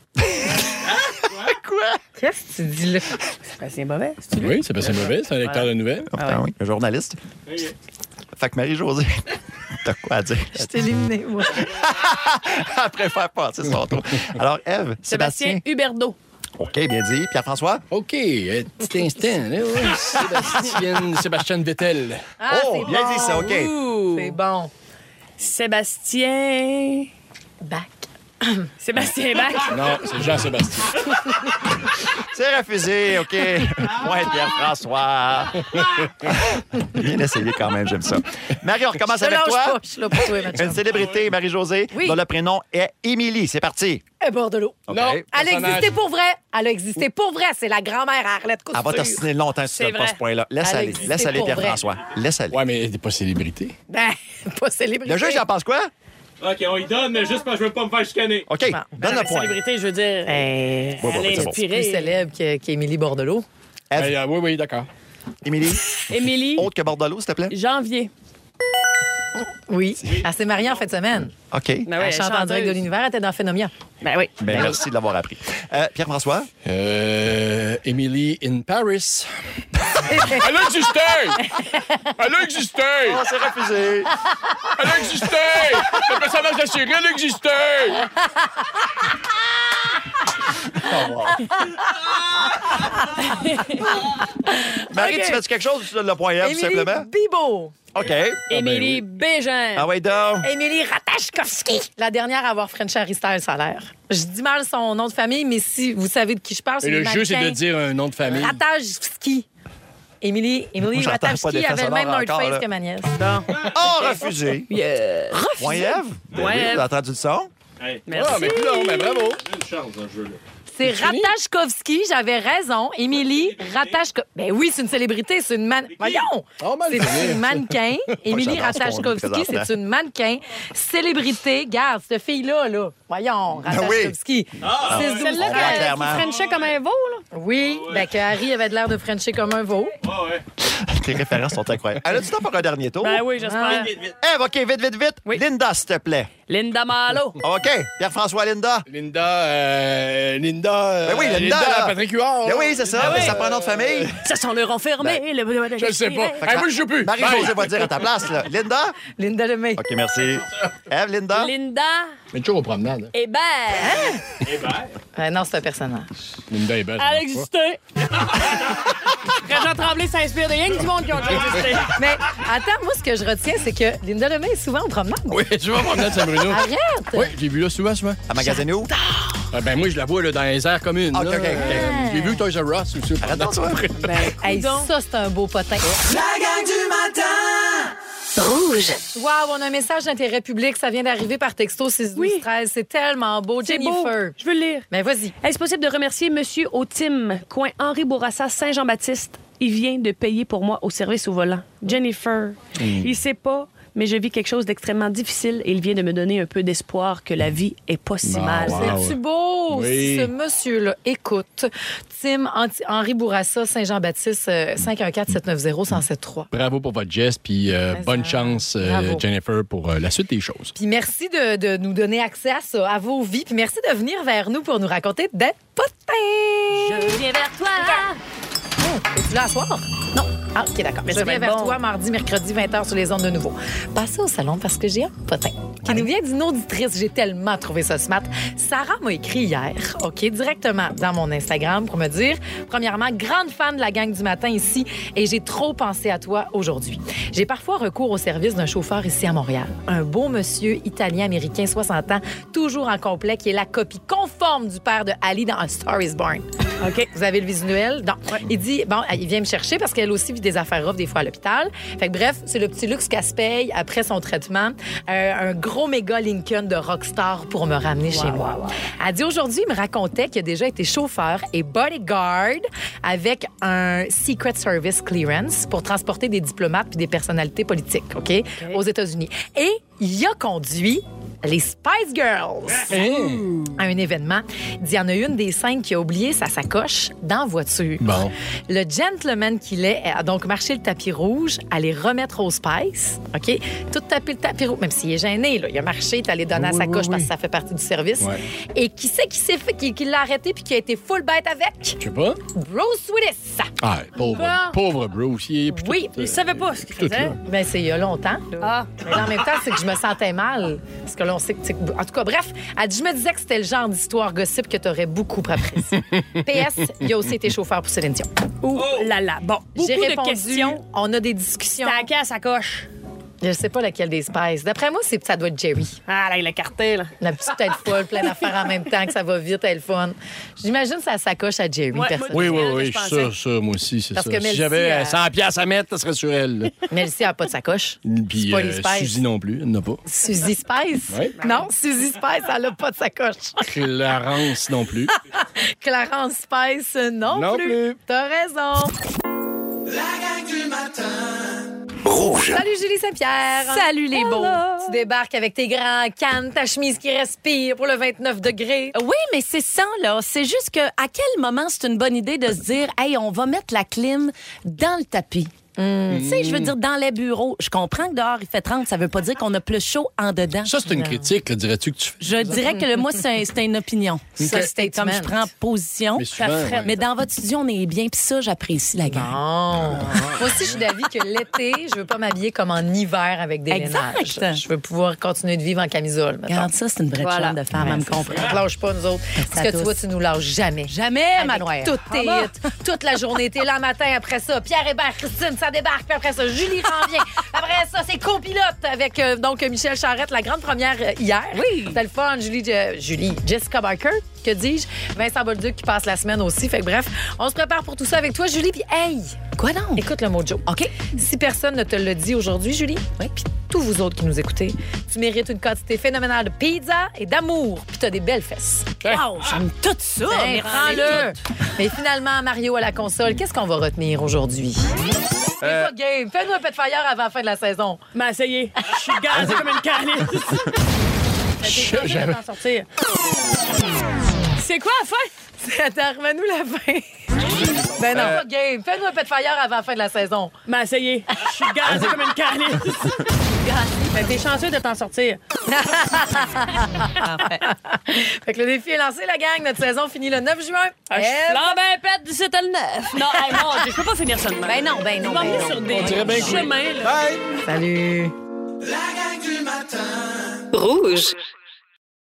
Quoi? Qu'est-ce que tu dis là? Sébastien Bovet, c'est lui? Oui, Sébastien Bovet, c'est un lecteur de nouvelles. Ah, putain, oui, un journaliste. Fait que Marie-Josée, t'as quoi à dire? Je t'ai éliminé, moi. Elle préfère passer son tour. Alors, Eve, Sébastien. Sébastien Huberdeau. OK, bien dit. Pierre-François? OK, un petit instant. Là, ouais. Sébastien, Sébastien Vettel. Ah, Oh, c'est bien bon. dit ça, OK. Ouh. C'est bon. Sébastien... Bac. Sébastien Bach. Non, c'est Jean-Sébastien. C'est refusé, OK. Point de Pierre-François. Bien essayé quand même, j'aime ça. Marie, on recommence Je te avec lâche toi. pas, je suis là pour toi, ma chum. Une célébrité, Marie-Josée, Oui. dont le prénom est Émilie. C'est parti. Et Bordelot. OK. Non. Elle a Personnage. existé pour vrai. Elle a existé pour vrai. C'est la grand-mère à Arlette Couture. Elle va t'ostiner longtemps si tu C'est donnes pas vrai. ce point-là. Laisse Elle aller. existait Laisse aller, pour vrai. Pierre-François. Laisse aller. Ouais, mais elle n'est pas célébrité. Ben, pas célébrité. Le juge, il en pense quoi? OK, on y donne, mais juste parce que je veux pas me faire chicaner. OK, Bon. donne le point. Célébrité, je veux dire. Ben, bon, elle c'est est bon. plus inspirée. célèbre que- qu'Émilie Bordelot. Eve, Euh, oui, oui, d'accord. Émilie, Émilie. autre que Bordelot, s'il te plaît. Janvier. Oui. Elle s'est mariée en fin de semaine. OK. Ben oui, Elle chante en direct de l'univers. Elle était dans Phénomia. Ben oui. Ben, merci de l'avoir appris. Euh, Pierre-François? Euh, Emily in Paris. Elle a existé! Elle a existé! Oh, c'est refusé. Elle a existé! Le personnage de la série, elle a existé! Marie, OK. tu fais-tu quelque chose ou tu donnes le point Eve, tout Émilie simplement? Bibo. OK. Émilie Bégin. Ah ouais, donc. Émilie Ratajkowski. La dernière à avoir French Harry Styles, ça a l'air. Je dis mal son nom de famille, mais si vous savez de qui je parle, c'est Et le une jeu, c'est de mannequin. dire un nom de famille. Ratajkowski. Émilie, Émilie Moi, j'entends pas Ratajkowski d'effet avait le même sonore North encore, Face là. que ma nièce. Oh, refusé. Yeah. Point Eve? Ben Point oui, Eve. Vous avez entendu le son? Merci. Ah, mais non, mais bravo. Une chance dans ce jeu-là. C'est Ratajkowski, j'avais raison. Émilie Ratajkowski. Ben oui, c'est une célébrité, c'est une man... Voyons! Oh, mal C'est fait. une mannequin. Émilie j'adore ce qu'on dit Ratajkowski, présentement. c'est une mannequin. Célébrité. Garde, cette fille-là, là. Voyons, Ratajkowski. Ah, C'est ouais. douze Celle-là On ans. voit qui clairement. frenchait comme un veau, là. Oui, ben que Harry avait de l'air de frencher comme un veau. Ah ouais. Tes références sont incroyables. Elle a du temps pour un dernier tour? Ben oui, j'espère. Ah. Eve, OK, vite, vite, vite. Oui. Linda, s'il te plaît. Linda Malo. OK. Pierre-François, Linda. Linda, euh, Linda. euh, Ben oui, Linda, là. Patrick Huard. Ben là. oui, c'est ça. Ben mais oui. ça prend un nom de famille. Ça sent le renfermé. le... Je le sais pas. Fait que Hey, moi, je joue plus. Marie-Josée Bye. va dire à ta place, là. Linda? Linda Lemay. OK, merci. Eve, Linda? Linda Mais toujours aux promenades. hein. Hébert. Eh ben. Euh, non, c'est un personnage. Linda est belle. Elle existait. Régent Tremblay s'inspire de rien que du monde qui ont déjà existé. Mais attends, moi, ce que je retiens, c'est que Linda Lemay est souvent en promenade. Oui, tu vas aux promenades Saint-Bruno. Arrête! Oui, j'ai vu là souvent, souvent. À magasiner où? Ah, ben moi, je la vois là, dans les aires communes. OK, là. OK, OK. Euh, J'ai vu Toys R Us aussi. Arrête donc, toi. Ben, hey, ça, c'est un beau potin. La gang du matin! Rouge. Wow, on a un message d'intérêt public. Ça vient d'arriver par texto six douze treize. C'est tellement beau. C'est beau. Jennifer. Je veux le lire. Ben, vas-y. Est-ce possible de remercier Monsieur Autim, coin Henri Bourassa, Saint-Jean-Baptiste? Il vient de payer pour moi au service au volant. Jennifer, il sait pas, mais je vis quelque chose d'extrêmement difficile et il vient de me donner un peu d'espoir que la vie est pas si Wow, mal. wow. C'est-tu beau? Oui. Ce monsieur-là, écoute. Tim Anti- Henri Bourassa, Saint-Jean-Baptiste, euh, cinq un quatre sept neuf zéro un zéro sept trois. Bravo pour votre geste, puis euh, Mais bonne ça- chance, euh, Bravo. Jennifer, pour euh, la suite des choses. Puis merci de, de nous donner accès à ça, à vos vies. Puis merci de venir vers nous pour nous raconter des potins. Je viens vers toi. Oh, es-tu là à soir? Non. Ah, OK, d'accord. Mais Je ça va viens être vers bon. toi mardi, mercredi, vingt heures sur les ondes de nouveau. Passez au salon parce que j'ai un potin. qui nous vient d'une auditrice. J'ai tellement trouvé ça smart. Sarah m'a écrit hier, OK, directement dans mon Instagram pour me dire, premièrement, grande fan de la gang du matin ici et j'ai trop pensé à toi aujourd'hui. J'ai parfois recours au service d'un chauffeur ici à Montréal. Un beau monsieur italien-américain, soixante ans, toujours en complet, qui est la copie conforme du père de Ali dans A Star is Born. OK. Vous avez le visuel? Non. Ouais. Il dit, bon, il vient me chercher parce qu'elle aussi vit des affaires rough des fois à l'hôpital. Fait que bref, c'est le petit luxe qu'elle se paye après son traitement. Euh, un gros méga Lincoln de rockstar pour me ramener wow, chez moi. Wow, wow. Elle dit aujourd'hui, il me racontait qu'il a déjà été chauffeur et bodyguard avec un Secret Service clearance pour transporter des diplomates puis des personnalités politiques, OK, okay. aux États-Unis. Et il a conduit les Spice Girls mmh. à un événement. Il dit, il y en a une des cinq qui a oublié sa sacoche dans la voiture. Bon. Le gentleman qu'il est a donc marché le tapis rouge à les remettre aux Spice. OK? Tout tapé le tapis rouge, même s'il est gêné, là. Il a marché, il est allé donner oui, la sacoche oui, oui. parce que ça fait partie du service. Ouais. Et qui c'est qui s'est fait, qui, qui l'a arrêté puis qui a été full bête avec? Je sais pas. Bruce Willis. Ah, pauvre, bon. pauvre Bruce. Il est oui, il savait pas ce qu'il faisait. Ben, c'est il y a longtemps. Là. Ah. Mais en même temps, c'est que je me sentais mal. Parce que là, on sait que, en tout cas, bref, elle dit, je me disais que c'était le genre d'histoire gossip que tu aurais beaucoup apprécié. P S, il a aussi été chauffeur pour Céline Dion. Oh là là. Bon, j'ai beaucoup répondu, de questions. On a des discussions. C'était à qui à sa coche? Je sais pas laquelle des Spice. D'après moi, c'est, ça doit être Jerry. Ah, là, il a carté, là. La petite tête folle, plein d'affaires en même temps, que ça va vite, elle est fun. J'imagine que ça s'acoche à Jerry, ouais, personnellement. Oui, oui, oui, ça, ça, moi aussi, c'est Parce ça. Que si Melcy, j'avais euh... cent piastres à mettre, ça serait sur elle. Melcy n'a pas de sacoche. Puis c'est pas euh, les Spice. Suzy non plus, elle n'a pas. Suzy Spice? Oui. Non, Suzy Spice, elle n'a pas de sacoche. Clarence non plus. Clarence Spice non, non plus. plus. T'as raison. La gang du matin. Rouge. Salut Julie Saint-Pierre. Salut les beaux. Tu débarques avec tes grands cannes, ta chemise qui respire pour le vingt-neuf degrés. Oui, mais c'est ça, là. C'est juste que à quel moment c'est une bonne idée de se dire, hey, on va mettre la clim dans le tapis? Mmh. Tu sais, je veux dire, dans les bureaux, je comprends que dehors, il fait trente, ça veut pas dire qu'on a plus chaud en dedans. Ça, c'est une critique, là, dirais-tu que tu fais? Je dirais que le, moi, c'est, un, c'est une opinion. Okay. Ça, c'est comme je prends position. Mais, souvent, ouais. mais dans votre studio, on est bien, puis ça, j'apprécie la gang. Non. Moi aussi, je suis d'avis que l'été, je veux pas m'habiller comme en hiver avec des exact. Ménages. Je veux pouvoir continuer de vivre en camisole. Mettons. Regarde ça, c'est une vraie voilà. de femme, à me comprendre. On te lâche pas, nous autres. Parce que tu vois, tu nous lâches jamais. Jamais, Manoir. Toutes tes ah hits, toute la journée. T'es là le matin après ça. Pierre Hébert, Christine, ça débarque, puis après ça, Julie Ranvien. Après ça, c'est copilote avec euh, donc Michel Charette, la grande première euh, hier. Oui. C'était le fun. Julie, euh, Julie, Jessica Barker, que dis-je? Vincent Bolduc qui passe la semaine aussi. Fait que bref, on se prépare pour tout ça avec toi, Julie. Puis hey! Quoi donc? Écoute le mojo. OK. Si personne ne te le dit aujourd'hui, Julie, oui. puis tous vous autres qui nous écoutez, tu mérites une quantité phénoménale de pizza et d'amour. Puis t'as des belles fesses. Wow, j'aime tout ça. Ben, prends-le. Mais finalement, Mario à la console, qu'est-ce qu'on va retenir aujourd'hui? Euh... C'est pas game. Fais-nous un pet fire avant la fin de la saison. Mais ça y est, je suis gazée comme une calice. Je, j'avais... t'en sortir. C'est quoi la fin? C'est... Attends, remets-nous la fin. Ben non, euh... pas game. Fais-nous un pet fire avant la fin de la saison. Mais ça y est, je suis gazée comme une calice. Ben, t'es chanceux de t'en sortir. Fait que le défi est lancé, la gang. Notre saison finit le neuf juin. Ah, je flambe un pet d'ici le neuf. Non, hey, non, je peux pas finir ça de même. Ben non, ben non. Ben non. Sur des chemins. Bye. Salut. La gang du matin. Rouge.